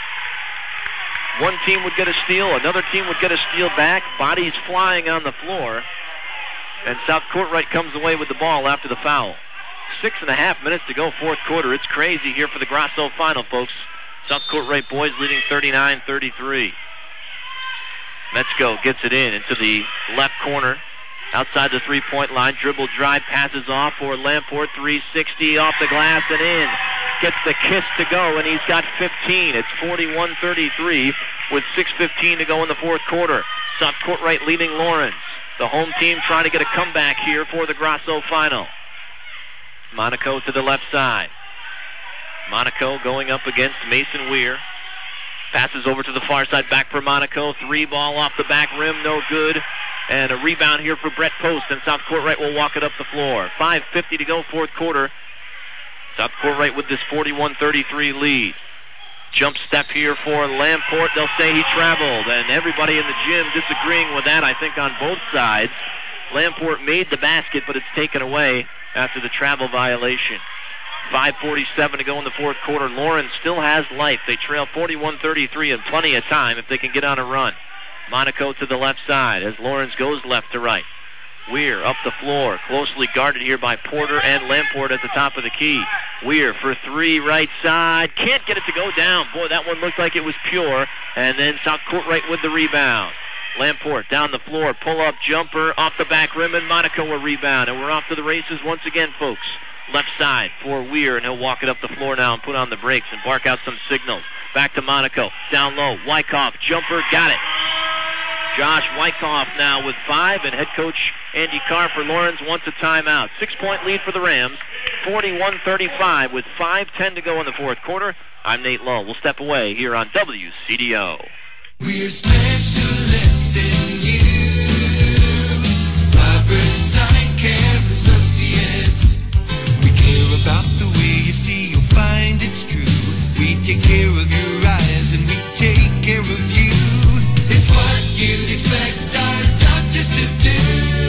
One team would get a steal, another team would get a steal back. Bodies flying on the floor. And South Courtright comes away with the ball after the foul. Six and a half minutes to go, fourth quarter. It's crazy here for the Grasso final, folks. South Courtright boys leading thirty-nine thirty-three. Metzko gets it in into the left corner. Outside the three-point line, dribble drive, passes off for Lamport. three sixty off the glass and in. Gets the kiss to go, and he's got fifteen. It's forty-one thirty-three with six fifteen to go in the fourth quarter. South Courtright leading Lawrence. The home team trying to get a comeback here for the Grasso final. Monaco to the left side. Monaco going up against Mason Weir. Passes over to the far side, back for Monaco. Three ball off the back rim, no good. And a rebound here for Brett Post, and South Courtright will walk it up the floor. five fifty to go, fourth quarter. South Courtright with this forty-one thirty-three lead. Jump step here for Lamport. They'll say he traveled, and everybody in the gym disagreeing with that, I think, on both sides. Lamport made the basket, but it's taken away after the travel violation. five forty-seven to go in the fourth quarter. Lawrence still has life. They trail forty-one thirty-three and plenty of time if they can get on a run. Monaco to the left side as Lawrence goes left to right. Weir up the floor, closely guarded here by Porter and Lamport at the top of the key. Weir for three, right side. Can't get it to go down. Boy, that one looked like it was pure. And then South Courtright with the rebound. Lamport down the floor, pull-up jumper off the back rim, and Monaco a rebound. And we're off to the races once again, folks. Left side for Weir, and he'll walk it up the floor now and put on the brakes and bark out some signals. Back to Monaco. Down low, Wyckoff, jumper, got it. Josh Wyckoff now with five, and head coach Andy Carr for Lawrence wants a timeout. Six-point lead for the Rams, forty-one thirty-five with five ten to go in the fourth quarter. I'm Nate Lowe. We'll step away here on W C D O. We're specialists in you. Robert Sign Care Associates. We care about the way you see, you'll find it's true. We take care of your eyes and we take care of you. It's what you'd expect our doctors to do.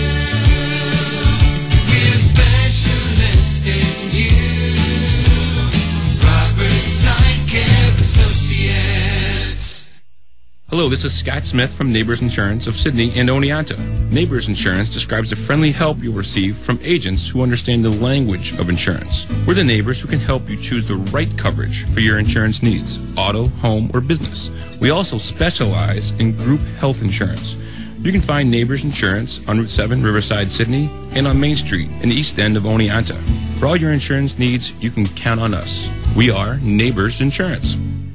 We're specialists in you. Robert Sign Care Associates. Hello, this is Scott Smith from Neighbors Insurance of Sydney and Oneonta. Neighbors Insurance describes the friendly help you'll receive from agents who understand the language of insurance. We're the neighbors who can help you choose the right coverage for your insurance needs, auto, home, or business. We also specialize in group health insurance. You can find Neighbors Insurance on Route seven, Riverside, Sydney, and on Main Street in the east end of Oneonta. For all your insurance needs, you can count on us. We are Neighbors Insurance.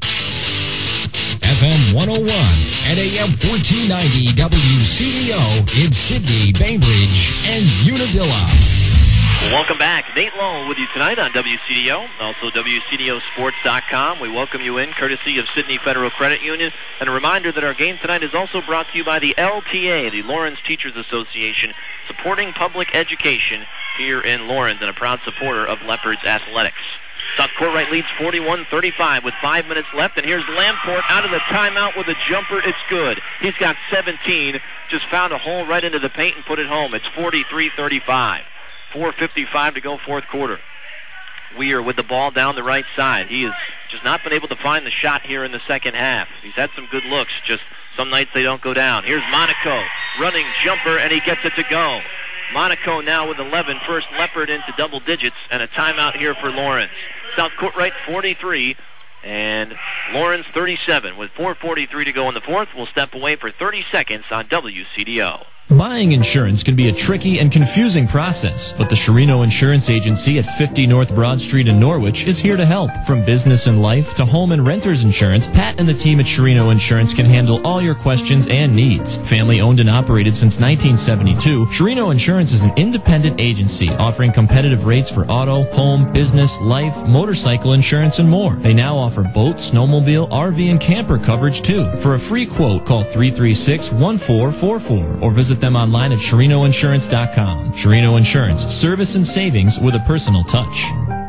F M one oh one and A M fourteen ninety W C D O in Sydney, Bainbridge, and Unadilla. Welcome back. Nate Lowe with you tonight on W C D O, also W C D O sports dot com. We welcome you in, courtesy of Sydney Federal Credit Union. And a reminder that our game tonight is also brought to you by the L T A, the Lawrence Teachers Association, supporting public education here in Lawrence and a proud supporter of Leopards Athletics. South Courtright leads forty-one thirty-five with five minutes left, and here's Lamport out of the timeout with a jumper. It's good. He's got seventeen, just found a hole right into the paint and put it home. It's forty-three thirty-five. four fifty-five to go fourth quarter. Weir with the ball down the right side. He has just not been able to find the shot here in the second half. He's had some good looks, just some nights they don't go down. Here's Monaco, running jumper, and he gets it to go. Monaco now with eleven, first Leopard into double digits, and a timeout here for Lawrence. South Courtright forty-three, and Lawrence thirty-seven. With four forty-three to go in the fourth, we'll step away for thirty seconds on W C D O. Buying insurance can be a tricky and confusing process, but the Chirino Insurance Agency at fifty North Broad Street in Norwich is here to help. From business and life to home and renter's insurance, Pat and the team at Chirino Insurance can handle all your questions and needs. Family owned and operated since nineteen seventy-two, Chirino Insurance is an independent agency offering competitive rates for auto, home, business, life, motorcycle insurance, and more. They now offer boat, snowmobile, R V, and camper coverage too. For a free quote, call three three six, one four four four or visit them online at Chirino Insurance dot com. Chirino Insurance, service and savings with a personal touch.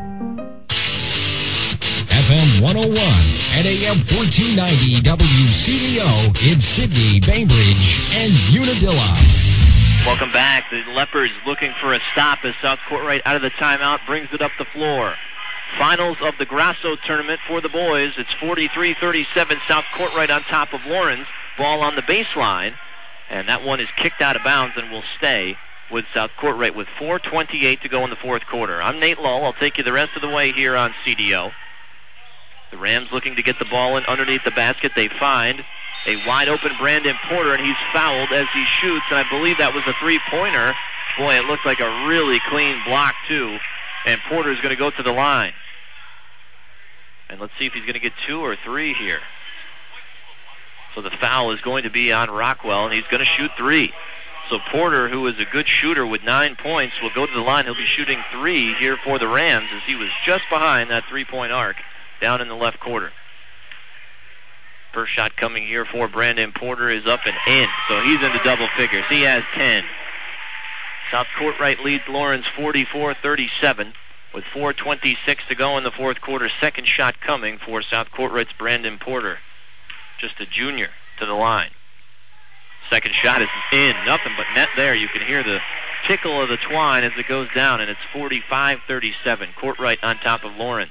F M one oh one and A M fourteen ninety W C D O in Sydney, Bainbridge, and Unadilla. Welcome back. The Leopards looking for a stop as South Courtright out of the timeout brings it up the floor. Finals of the Grasso tournament for the boys. It's forty-three thirty-seven, South Courtright on top of Lawrence. Ball on the baseline. And that one is kicked out of bounds and will stay with South Courtright with four twenty-eight to go in the fourth quarter. I'm Nate Lowe. I'll take you the rest of the way here on C D O. The Rams looking to get the ball in underneath the basket. They find a wide-open Brandon Porter, and he's fouled as he shoots, and I believe that was a three-pointer. Boy, it looked like a really clean block, too, and Porter is going to go to the line. And let's see if he's going to get two or three here. So the foul is going to be on Rockwell, and he's going to shoot three. So Porter, who is a good shooter with nine points, will go to the line. He'll be shooting three here for the Rams as he was just behind that three-point arc down in the left quarter. First shot coming here for Brandon Porter is up and in, so he's into double figures. He has ten. South Courtright leads Lawrence forty-four thirty-seven with four twenty-six to go in the fourth quarter. Second shot coming for South Courtright's Brandon Porter. Just a junior to the line. Second shot is in. Nothing but net there. You can hear the tickle of the twine as it goes down, and it's forty-five thirty-seven. Courtright on top of Lawrence.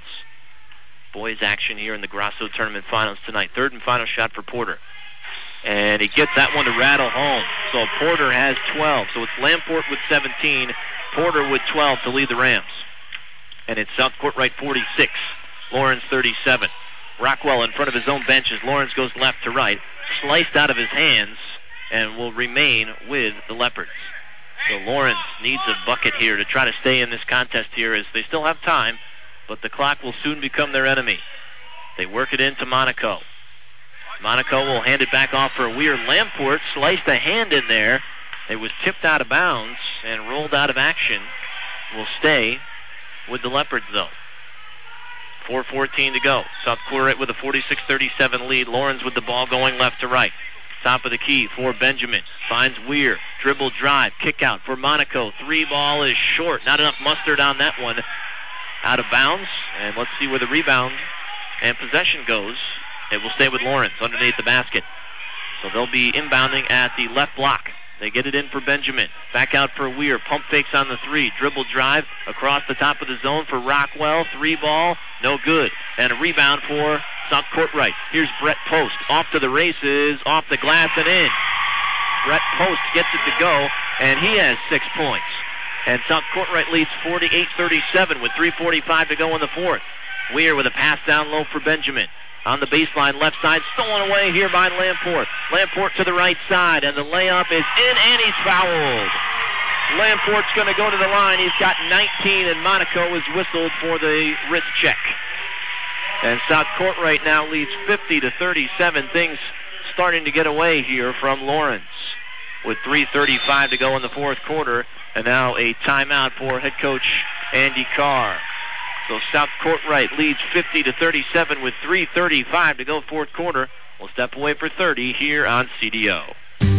Boys action here in the Grasso Tournament Finals tonight. Third and final shot for Porter. And he gets that one to rattle home. So Porter has twelve. So it's Lamport with seventeen, Porter with twelve to lead the Rams. And it's South Courtright forty-six, Lawrence thirty-seven. Rockwell in front of his own bench as Lawrence goes left to right. Sliced out of his hands and will remain with the Leopards. So Lawrence needs a bucket here to try to stay in this contest here as they still have time, but the clock will soon become their enemy. They work it into Monaco. Monaco will hand it back off for a Weir. Lamport sliced a hand in there. It was tipped out of bounds and rolled out of action. Will stay with the Leopards, though. four fourteen to go. South Courtright with a forty-six thirty-seven lead. Lawrence with the ball going left to right. Top of the key for Benjamin. Finds Weir. Dribble drive. Kick out for Monaco. Three ball is short. Not enough mustard on that one. Out of bounds. And let's see where the rebound and possession goes. It will stay with Lawrence underneath the basket. So they'll be inbounding at the left block. They get it in for Benjamin. Back out for Weir. Pump fakes on the three. Dribble drive across the top of the zone for Rockwell. Three ball. No good. And a rebound for South Courtright. Here's Brett Post. Off to the races. Off the glass and in. Brett Post gets it to go. And he has six points. And South Courtright leads forty-eight thirty-seven with three forty-five to go in the fourth. Weir with a pass down low for Benjamin. On the baseline, left side, stolen away here by Lamport. Lamport to the right side, and the layup is in, and he's fouled. Lamport's going to go to the line. He's got nineteen, and Monaco is whistled for the wrist check. And South Courtright now leads fifty to thirty-seven. Things starting to get away here from Lawrence with three thirty-five to go in the fourth quarter, and now a timeout for head coach Andy Carr. So South Courtright leads fifty to thirty-seven with three thirty-five to go fourth quarter. We'll step away for thirty here on C D O.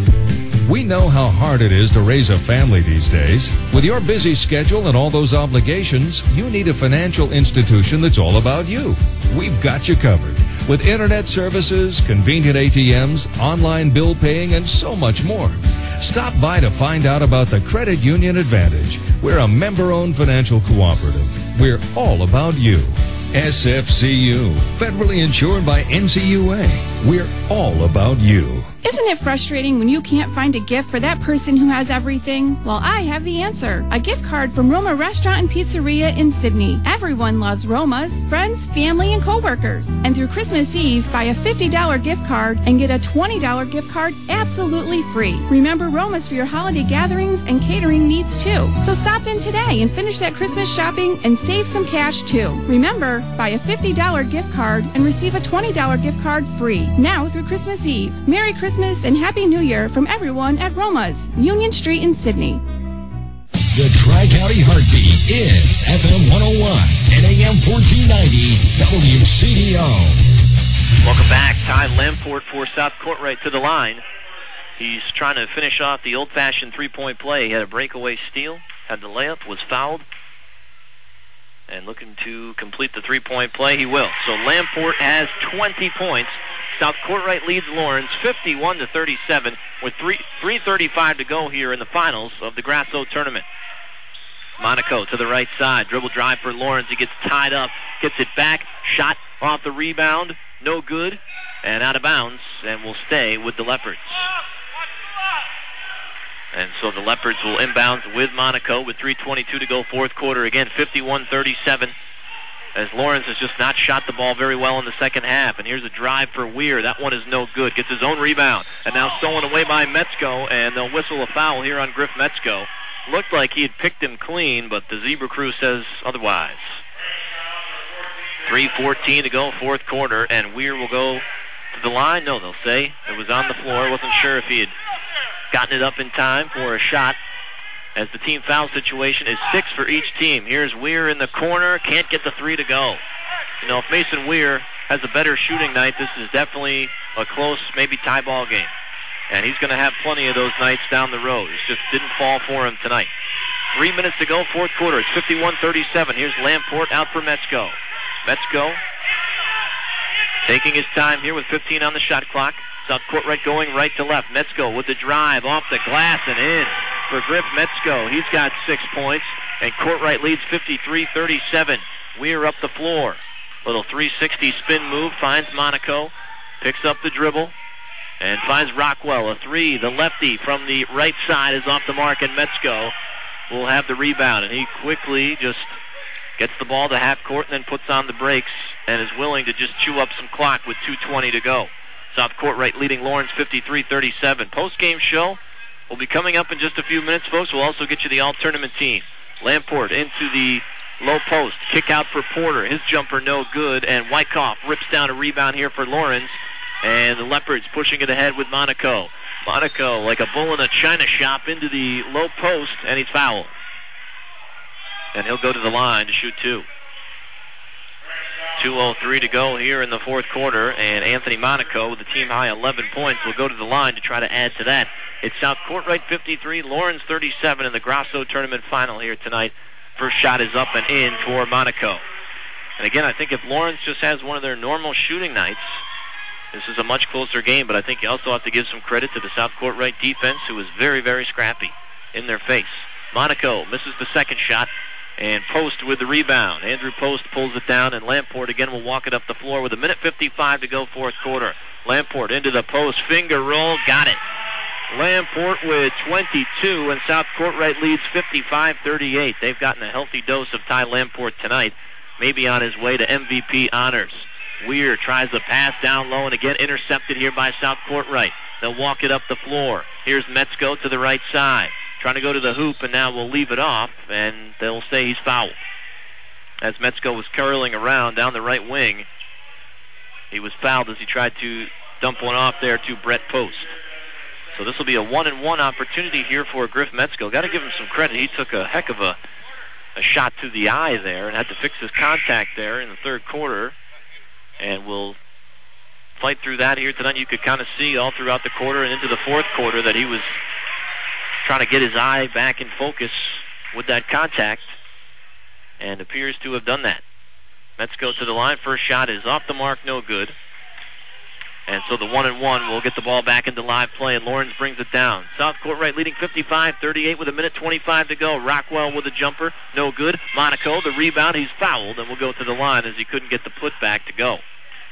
We know how hard it is to raise a family these days. With your busy schedule and all those obligations, you need a financial institution that's all about you. We've got you covered. With internet services, convenient A T Ms, online bill paying, and so much more. Stop by to find out about the Credit Union Advantage. We're a member-owned financial cooperative. We're all about you. S F C U, federally insured by N C U A. We're all about you. Isn't it frustrating when you can't find a gift for that person who has everything? Well, I have the answer. A gift card from Roma Restaurant and Pizzeria in Sydney. Everyone loves Roma's, friends, family, and coworkers. And through Christmas Eve, buy a fifty dollars gift card and get a twenty dollars gift card absolutely free. Remember Roma's for your holiday gatherings and catering needs too. So stop in today and finish that Christmas shopping and save some cash too. Remember, buy a fifty dollars gift card and receive a twenty dollars gift card free. Now through Christmas Eve. Merry Christmas and Happy New Year from everyone at Roma's, Union Street in Sydney. The Tri-County Heartbeat is F M one oh one and A M fourteen ninety W C D O. Welcome back. Ty Lamport for South Courtright to the line. He's trying to finish off the old-fashioned three-point play. He had a breakaway steal, had the layup, was fouled, and looking to complete the three-point play. He will. So Lamport has twenty points. South Courtright leads Lawrence fifty-one to thirty-seven with three thirty-five to go here in the finals of the Grasso tournament. Monaco to the right side. Dribble drive for Lawrence. He gets tied up, gets it back. Shot off the rebound. No good. And out of bounds. And will stay with the Leopards. And so the Leopards will inbound with Monaco with three twenty-two to go fourth quarter. Again, fifty-one thirty-seven. As Lawrence has just not shot the ball very well in the second half. And here's a drive for Weir. That one is no good. Gets his own rebound. And now stolen away by Metzko. And they'll whistle a foul here on Griff Metzko. Looked like he had picked him clean, but the Zebra crew says otherwise. three fourteen to go fourth quarter. And Weir will go to the line. No, they'll say it was on the floor. Wasn't sure if he had gotten it up in time for a shot. As the team foul situation is six for each team. Here's Weir in the corner. Can't get the three to go. You know, if Mason Weir has a better shooting night, this is definitely a close, maybe tie ball game. And he's going to have plenty of those nights down the road. It just didn't fall for him tonight. Three minutes to go, fourth quarter. It's fifty-one thirty-seven. Here's Lamport out for Metzko. Metzko taking his time here with fifteen on the shot clock. South Courtright going right to left. Metzko with the drive off the glass and in for Griff Metzko. He's got six points, and Courtright leads fifty-three thirty-seven. Weir up the floor. Little three sixty spin move, finds Monaco, picks up the dribble, and finds Rockwell. A three, the lefty from the right side is off the mark, and Metzko will have the rebound. And he quickly just gets the ball to half court and then puts on the brakes and is willing to just chew up some clock with two twenty to go. South Courtright leading Lawrence fifty-three thirty-seven. Post-game show will be coming up in just a few minutes, folks. We'll also get you the all-tournament team. Lamport into the low post. Kick out for Porter. His jumper no good, and Wyckoff rips down a rebound here for Lawrence. And the Leopards pushing it ahead with Monaco. Monaco like a bull in a china shop into the low post, and he's fouled. And he'll go to the line to shoot two. two oh three to go here in the fourth quarter, and Anthony Monaco with the team-high eleven points will go to the line to try to add to that. It's South Courtright fifty-three, Lawrence thirty-seven in the Grasso tournament final here tonight. First shot is up and in for Monaco. And again, I think if Lawrence just has one of their normal shooting nights, this is a much closer game, but I think you also have to give some credit to the South Courtright defense, who is very, very scrappy in their face. Monaco misses the second shot, and Post with the rebound. Andrew Post pulls it down, and Lamport again will walk it up the floor with a minute fifty-five to go, fourth quarter. Lamport into the post, finger roll, got it. Lamport with twenty-two, and South Courtright leads fifty-five thirty-eight. They've gotten a healthy dose of Ty Lamport tonight, maybe on his way to M V P honors. Weir tries the pass down low, and again intercepted here by South Courtright. They'll walk it up the floor. Here's Metzko to the right side, trying to go to the hoop, and now will leave it off, and they'll say he's fouled. As Metzko was curling around down the right wing, he was fouled as he tried to dump one off there to Brett Post. So this will be a one-and-one opportunity here for Griff Metzko. Got to give him some credit. He took a heck of a, a shot to the eye there and had to fix his contact there in the third quarter. And we'll fight through that here tonight. You could kind of see all throughout the quarter and into the fourth quarter that he was trying to get his eye back in focus with that contact, and appears to have done that. Metzko to the line. First shot is off the mark, no good. And so the one and one will get the ball back into live play, and Lawrence brings it down. South Courtright leading fifty-five thirty-eight with a minute twenty-five to go. Rockwell with a jumper, no good. Monaco, the rebound, he's fouled, and will go to the line as he couldn't get the putback to go.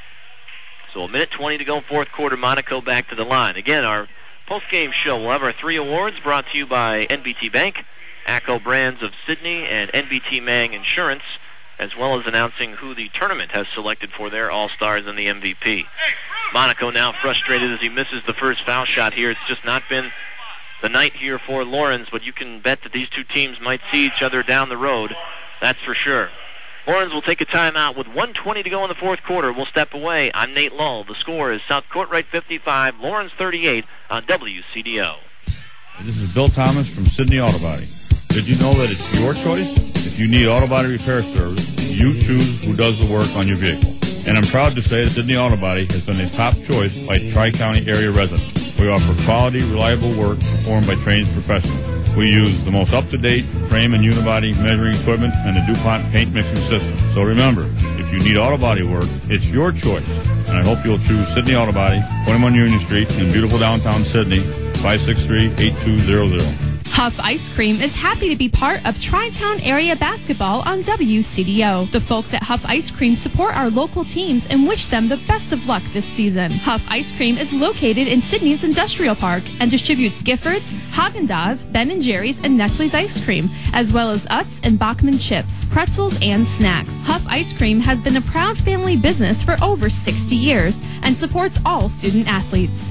So a minute twenty to go, fourth quarter. Monaco back to the line. Again, our post-game show, we'll have our three awards brought to you by N B T Bank, ACCO Brands of Sydney, and N B T Mang Insurance, as well as announcing who the tournament has selected for their All-Stars and the M V P. Monaco now frustrated as he misses the first foul shot here. It's just not been the night here for Lawrence, but you can bet that these two teams might see each other down the road. That's for sure. Lawrence will take a timeout with one twenty to go in the fourth quarter. We'll step away. I'm Nate Lull. The score is South Courtright fifty-five, Lawrence thirty-eight on W C D O. This is Bill Thomas from Sydney Auto Body. Did you know that it's your choice? If you need auto body repair service, you choose who does the work on your vehicle. And I'm proud to say that Sydney Auto Body has been a top choice by Tri-County area residents. We offer quality, reliable work performed by trained professionals. We use the most up-to-date frame and unibody measuring equipment and the DuPont paint mixing system. So remember, if you need auto body work, it's your choice. And I hope you'll choose Sydney Auto Body, twenty-one Union Street in beautiful downtown Sydney, five six three, eight two zero zero. Huff Ice Cream is happy to be part of Tri-Town Area Basketball on W C D O. The folks at Huff Ice Cream support our local teams and wish them the best of luck this season. Huff Ice Cream is located in Sydney's Industrial Park and distributes Giffords, Haagen-Dazs, Ben and Jerry's, and Nestle's ice cream, as well as Utz and Bachman chips, pretzels, and snacks. Huff Ice Cream has been a proud family business for over sixty years and supports all student athletes.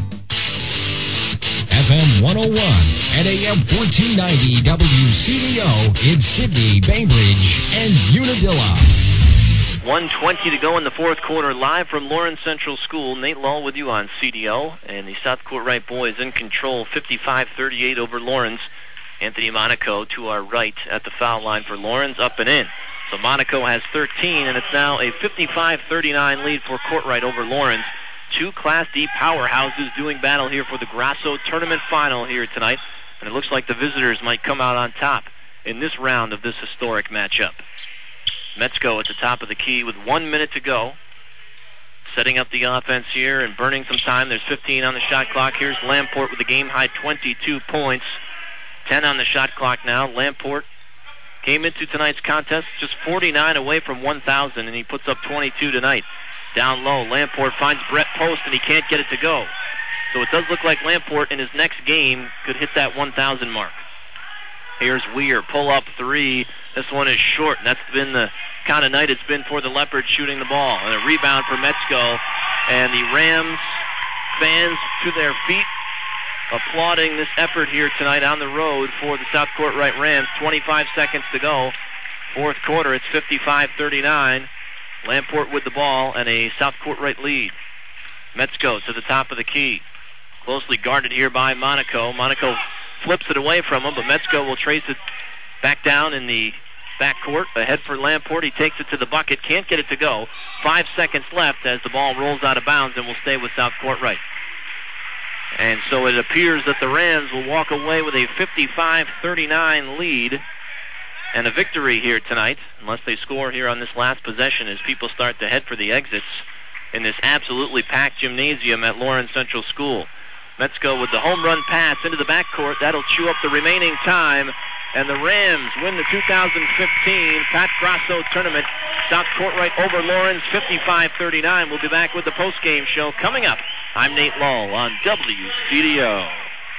F M one oh one and A M fourteen ninety W C D O in Sydney, Bainbridge, and Unadilla. one twenty to go in the fourth quarter, live from Lawrence Central School. Nate Lull with you on C D O, and the South Courtright boys in control, fifty-five thirty-eight over Lawrence. Anthony Monaco to our right at the foul line for Lawrence, up and in. So Monaco has thirteen, and it's now a fifty-five thirty-nine lead for Courtright over Lawrence. Two Class D powerhouses doing battle here for the Grasso tournament final here tonight. And it looks like the visitors might come out on top in this round of this historic matchup. Metzko at the top of the key with one minute to go. setting up the offense here and burning some time. There's fifteen on the shot clock. Here's Lamport with the game-high twenty-two points. ten on the shot clock now. Lamport came into tonight's contest just forty-nine away from one thousand, and he puts up twenty-two tonight. Down low, Lamport finds Brett Post, and he can't get it to go. So it does look like Lamport in his next game could hit that one thousand mark. Here's Weir, pull up three. This one is short, and that's been the kind of night it's been for the Leopards shooting the ball. And a rebound for Metzko, and the Rams fans to their feet applauding this effort here tonight on the road for the South Court Right Rams. twenty-five seconds to go. Fourth quarter, it's fifty-five thirty-nine. Lamport with the ball and a South Court Right lead. Metzko to the top of the key. Closely guarded here by Monaco. Monaco flips it away from him, but Metzko will trace it back down in the backcourt. Ahead for Lamport. He takes it to the bucket. Can't get it to go. Five seconds left as the ball rolls out of bounds and will stay with South Court Right. And so it appears that the Rams will walk away with a fifty-five thirty-nine lead and a victory here tonight, unless they score here on this last possession as people start to head for the exits in this absolutely packed gymnasium at Lawrence Central School. Metzko with the home run pass into the backcourt. That'll chew up the remaining time. And the Rams win the two thousand fifteen Pat Grasso Tournament. South Court Right over Lawrence, fifty-five thirty-nine. We'll be back with the postgame show coming up. I'm Nate Lull on W C D O.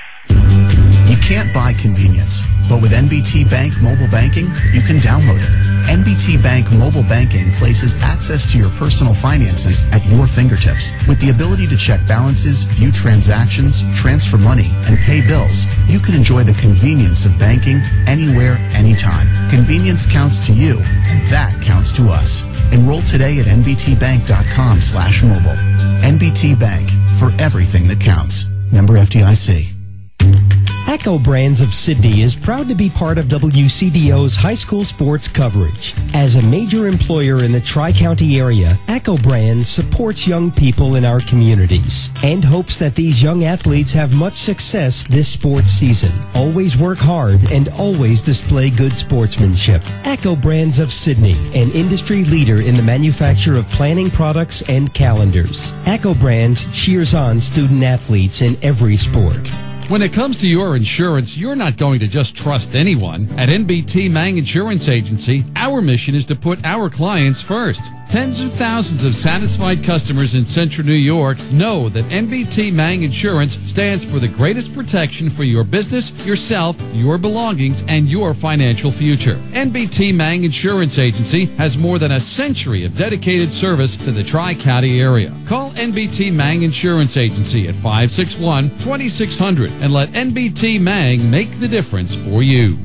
You can't buy convenience, but with N B T Bank Mobile Banking, you can download it. N B T Bank Mobile Banking places access to your personal finances at your fingertips. With the ability to check balances, view transactions, transfer money, and pay bills, you can enjoy the convenience of banking anywhere, anytime. Convenience counts to you, and that counts to us. Enroll today at N B T bank dot com slash mobile. N B T Bank, for everything that counts. Member F D I C. Echo Brands of Sydney is proud to be part of W C D O's high school sports coverage. As a major employer in the Tri-County area, Echo Brands supports young people in our communities and hopes that these young athletes have much success this sports season. Always work hard and always display good sportsmanship. Echo Brands of Sydney, an industry leader in the manufacture of planning products and calendars. Echo Brands cheers on student athletes in every sport. When it comes to your insurance, you're not going to just trust anyone. At N B T Mang Insurance Agency, our mission is to put our clients first. Tens of thousands of satisfied customers in Central New York know that N B T Mang Insurance stands for the greatest protection for your business, yourself, your belongings, and your financial future. N B T Mang Insurance Agency has more than a century of dedicated service to the Tri-County area. Call N B T Mang Insurance Agency at five six one, two six zero zero and let N B T Mang make the difference for you.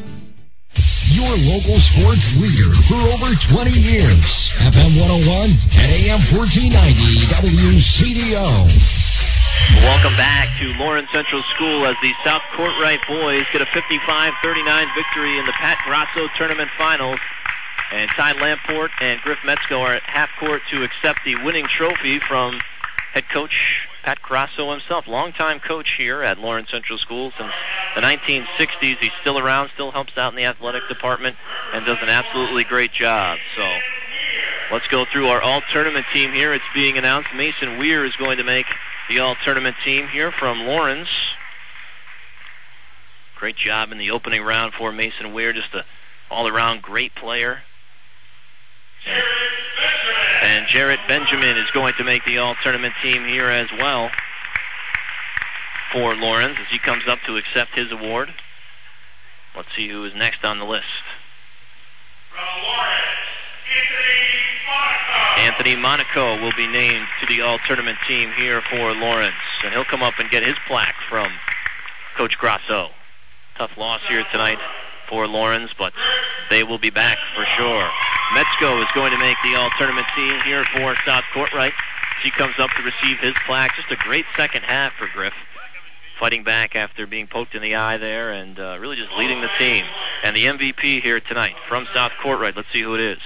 Your local sports leader for over twenty years. F M one oh one and A M fourteen ninety W C D O. Welcome back to Lawrence Central School as the South Court Right boys get a fifty-five thirty-nine victory in the Pat Grasso Tournament Finals. And Ty Lamport and Griff Metzko are at half court to accept the winning trophy from head coach Pat Grasso himself, longtime coach here at Lawrence Central School since the nineteen sixties. He's still around, still helps out in the athletic department, and does an absolutely great job. So let's go through our all-tournament team here. It's being announced. Mason Weir is going to make the all-tournament team here from Lawrence. Great job in the opening round for Mason Weir, just an all-around great player. And And Jarrett Benjamin is going to make the all-tournament team here as well for Lawrence as he comes up to accept his award. Let's see who is next on the list. From Lawrence, Anthony Monaco. Anthony Monaco will be named to the all-tournament team here for Lawrence. And he'll come up and get his plaque from Coach Grasso. Tough loss here tonight for Lawrence, but they will be back for sure. Metzko is going to make the all-tournament team here for South Court Right. He comes up to receive his plaque. Just a great second half for Griff. Fighting back after being poked in the eye there and uh, really just leading the team. And the M V P here tonight from South Court Right. Let's see who it is.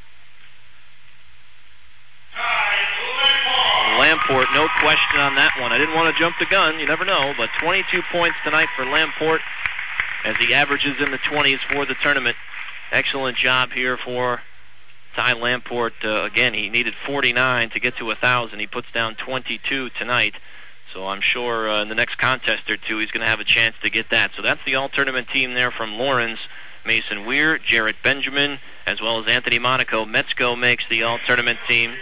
Lamport, no question on that one. I didn't want to jump the gun. You never know. But twenty-two points tonight for Lamport as he averages in the twenties for the tournament. Excellent job here for Ty Lamport, uh, again, he needed forty-nine to get to one thousand. He puts down twenty-two tonight. So I'm sure uh, in the next contest or two he's going to have a chance to get that. So that's the all-tournament team there from Lawrence. Mason Weir, Jarrett Benjamin, as well as Anthony Monaco. Metzko makes the all-tournament team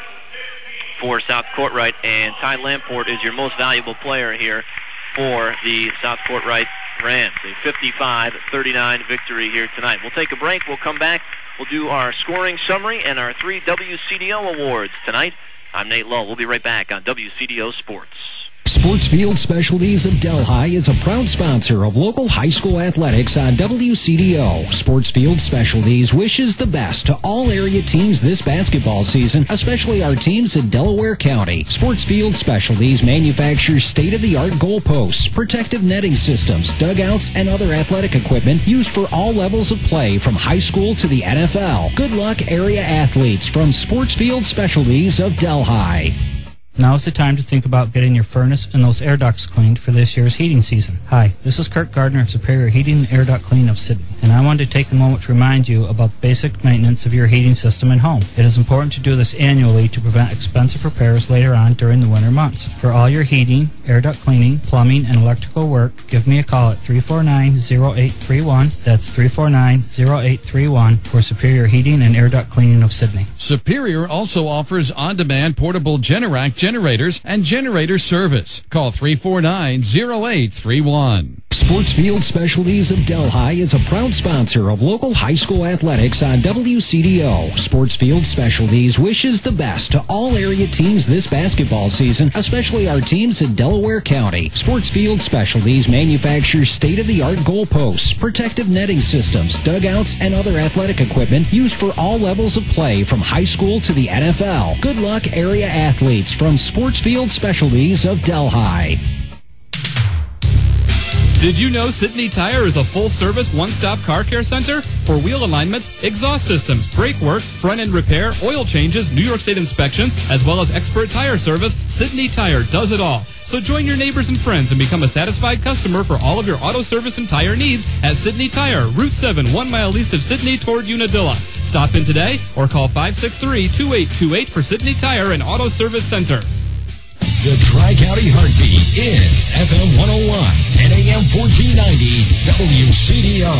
for South Courtright, and Ty Lamport is your most valuable player here for the South Courtright Rams. A fifty-five thirty-nine victory here tonight. We'll take a break. We'll come back. We'll do our scoring summary and our three W C D O awards tonight. I'm Nate Lull. We'll be right back on W C D O Sports. Sportsfield Specialties of Delhi is a proud sponsor of local high school athletics on W C D O. Sportsfield Specialties wishes the best to all area teams this basketball season, especially our teams in Delaware County. Sportsfield Specialties manufactures state-of-the-art goalposts, protective netting systems, dugouts, and other athletic equipment used for all levels of play from high school to the N F L. Good luck, area athletes, from Sportsfield Specialties of Delhi. Now is the time to think about getting your furnace and those air ducts cleaned for this year's heating season. Hi, this is Kurt Gardner of Superior Heating and Air Duct Clean of Sydney, and I wanted to take a moment to remind you about the basic maintenance of your heating system and home. It is important to do this annually to prevent expensive repairs later on during the winter months. For all your heating, air duct cleaning, plumbing, and electrical work, give me a call at three four nine, zero eight three one. That's three four nine, zero eight three one for Superior Heating and Air Duct Cleaning of Sydney. Superior also offers on-demand portable Generac generators and generator service. Call three four nine, zero eight three one. Sportsfield Specialties of Delhi is a proud sponsor of local high school athletics on W C D O. Sportsfield Specialties wishes the best to all area teams this basketball season, especially our teams in Delaware County. Sportsfield Specialties manufactures state-of-the-art goalposts, protective netting systems, dugouts, and other athletic equipment used for all levels of play from high school to the N F L. Good luck, area athletes, from Sportsfield Specialties of Delhi. Did you know Sydney Tire is a full-service, one-stop car care center for wheel alignments, exhaust systems, brake work, front-end repair, oil changes, New York State inspections, as well as expert tire service? Sydney Tire does it all. So join your neighbors and friends and become a satisfied customer for all of your auto service and tire needs at Sydney Tire, Route seven, one mile east of Sydney toward Unadilla. Stop in today or call five six three, two eight two eight for Sydney Tire and Auto Service Center. The Tri-County Heartbeat is F M one oh one and A M fourteen ninety W C D O.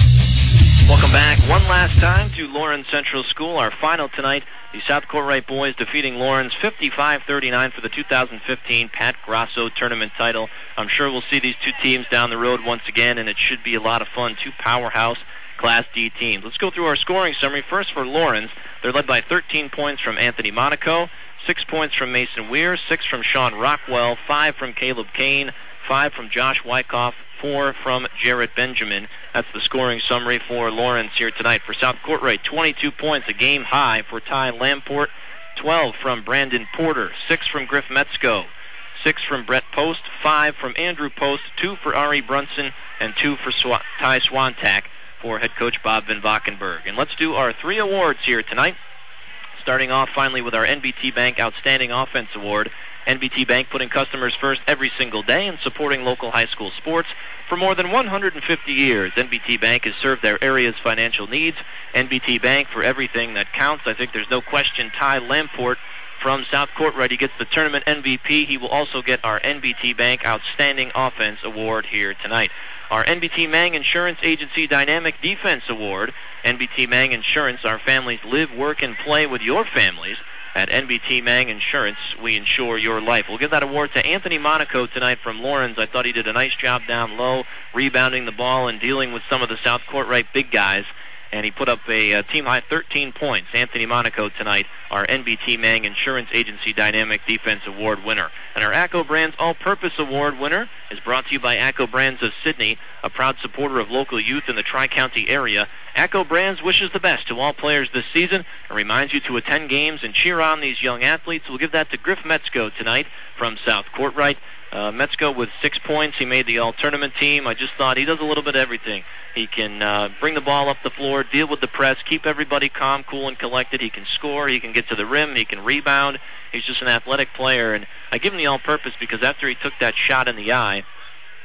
Welcome back one last time to Lawrence Central School. Our final tonight, the South Courtright boys defeating Lawrence fifty-five thirty-nine for the two thousand fifteen Pat Grasso tournament title. I'm sure we'll see these two teams down the road once again, and it should be a lot of fun. Two powerhouse Class D teams. Let's go through our scoring summary. First for Lawrence, they're led by thirteen points from Anthony Monaco, six points from Mason Weir, six from Sean Rockwell, five from Caleb Kane, five from Josh Wyckoff, four from Jarrett Benjamin. That's the scoring summary for Lawrence here tonight. For South Courtright, twenty-two points, a game high for Ty Lamport, twelve from Brandon Porter, six from Griff Metzko, six from Brett Post, five from Andrew Post, two for Ari Brunson, and two for Sw- Ty Swantak for head coach Bob Van Valkenburg. And let's do our three awards here tonight. Starting off finally with our N B T Bank Outstanding Offense Award. N B T Bank putting customers first every single day and supporting local high school sports. For more than one hundred fifty years, N B T Bank has served their area's financial needs. N B T Bank for everything that counts. I think there's no question Ty Lamport from South Courtright, he gets the tournament M V P. He will also get our N B T Bank Outstanding Offense Award here tonight. Our N B T Mang Insurance Agency Dynamic Defense Award. N B T Mang Insurance, our families live, work, and play with your families. At N B T Mang Insurance, we insure your life. We'll give that award to Anthony Monaco tonight from Lawrence. I thought he did a nice job down low, rebounding the ball and dealing with some of the South Courtright big guys. And he put up a uh, team-high thirteen points. Anthony Monaco tonight, our N B T Mang Insurance Agency Dynamic Defense Award winner. And our ACCO Brands All-Purpose Award winner is brought to you by ACCO Brands of Sydney, a proud supporter of local youth in the Tri-County area. ACCO Brands wishes the best to all players this season and reminds you to attend games and cheer on these young athletes. We'll give that to Griff Metzko tonight from South Courtright. Uh, Metzko with six points. He made the all-tournament team. I just thought he does a little bit of everything. He can uh, bring the ball up the floor, deal with the press, keep everybody calm, cool, and collected. He can score. He can get to the rim. He can rebound. He's just an athletic player. And I give him the all-purpose because after he took that shot in the eye,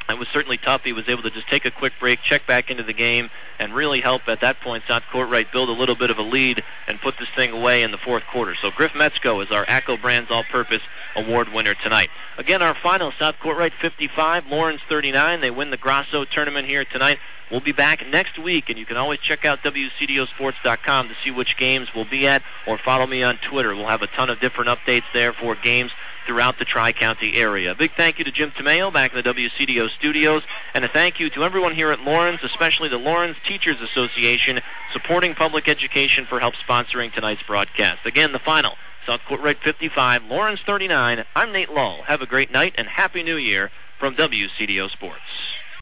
It was certainly tough. He was able to just take a quick break, check back into the game, and really help at that point South Courtright build a little bit of a lead and put this thing away in the fourth quarter. So Griff Metzko is our ACCO Brands All-Purpose Award winner tonight. Again, our final, South Courtright fifty-five, Lawrence thirty-nine. They win the Grasso tournament here tonight. We'll be back next week, and you can always check out W C D O sports dot com to see which games we'll be at, or follow me on Twitter. We'll have a ton of different updates there for games throughout the Tri-County area. A big thank you to Jim Tomeo back in the W C D O studios, and a thank you to everyone here at Lawrence, especially the Lawrence Teachers Association, supporting public education for help sponsoring tonight's broadcast. Again, the final, South Courtright fifty-five, Lawrence thirty-nine. I'm Nate Lull. Have a great night and Happy New Year from W C D O Sports.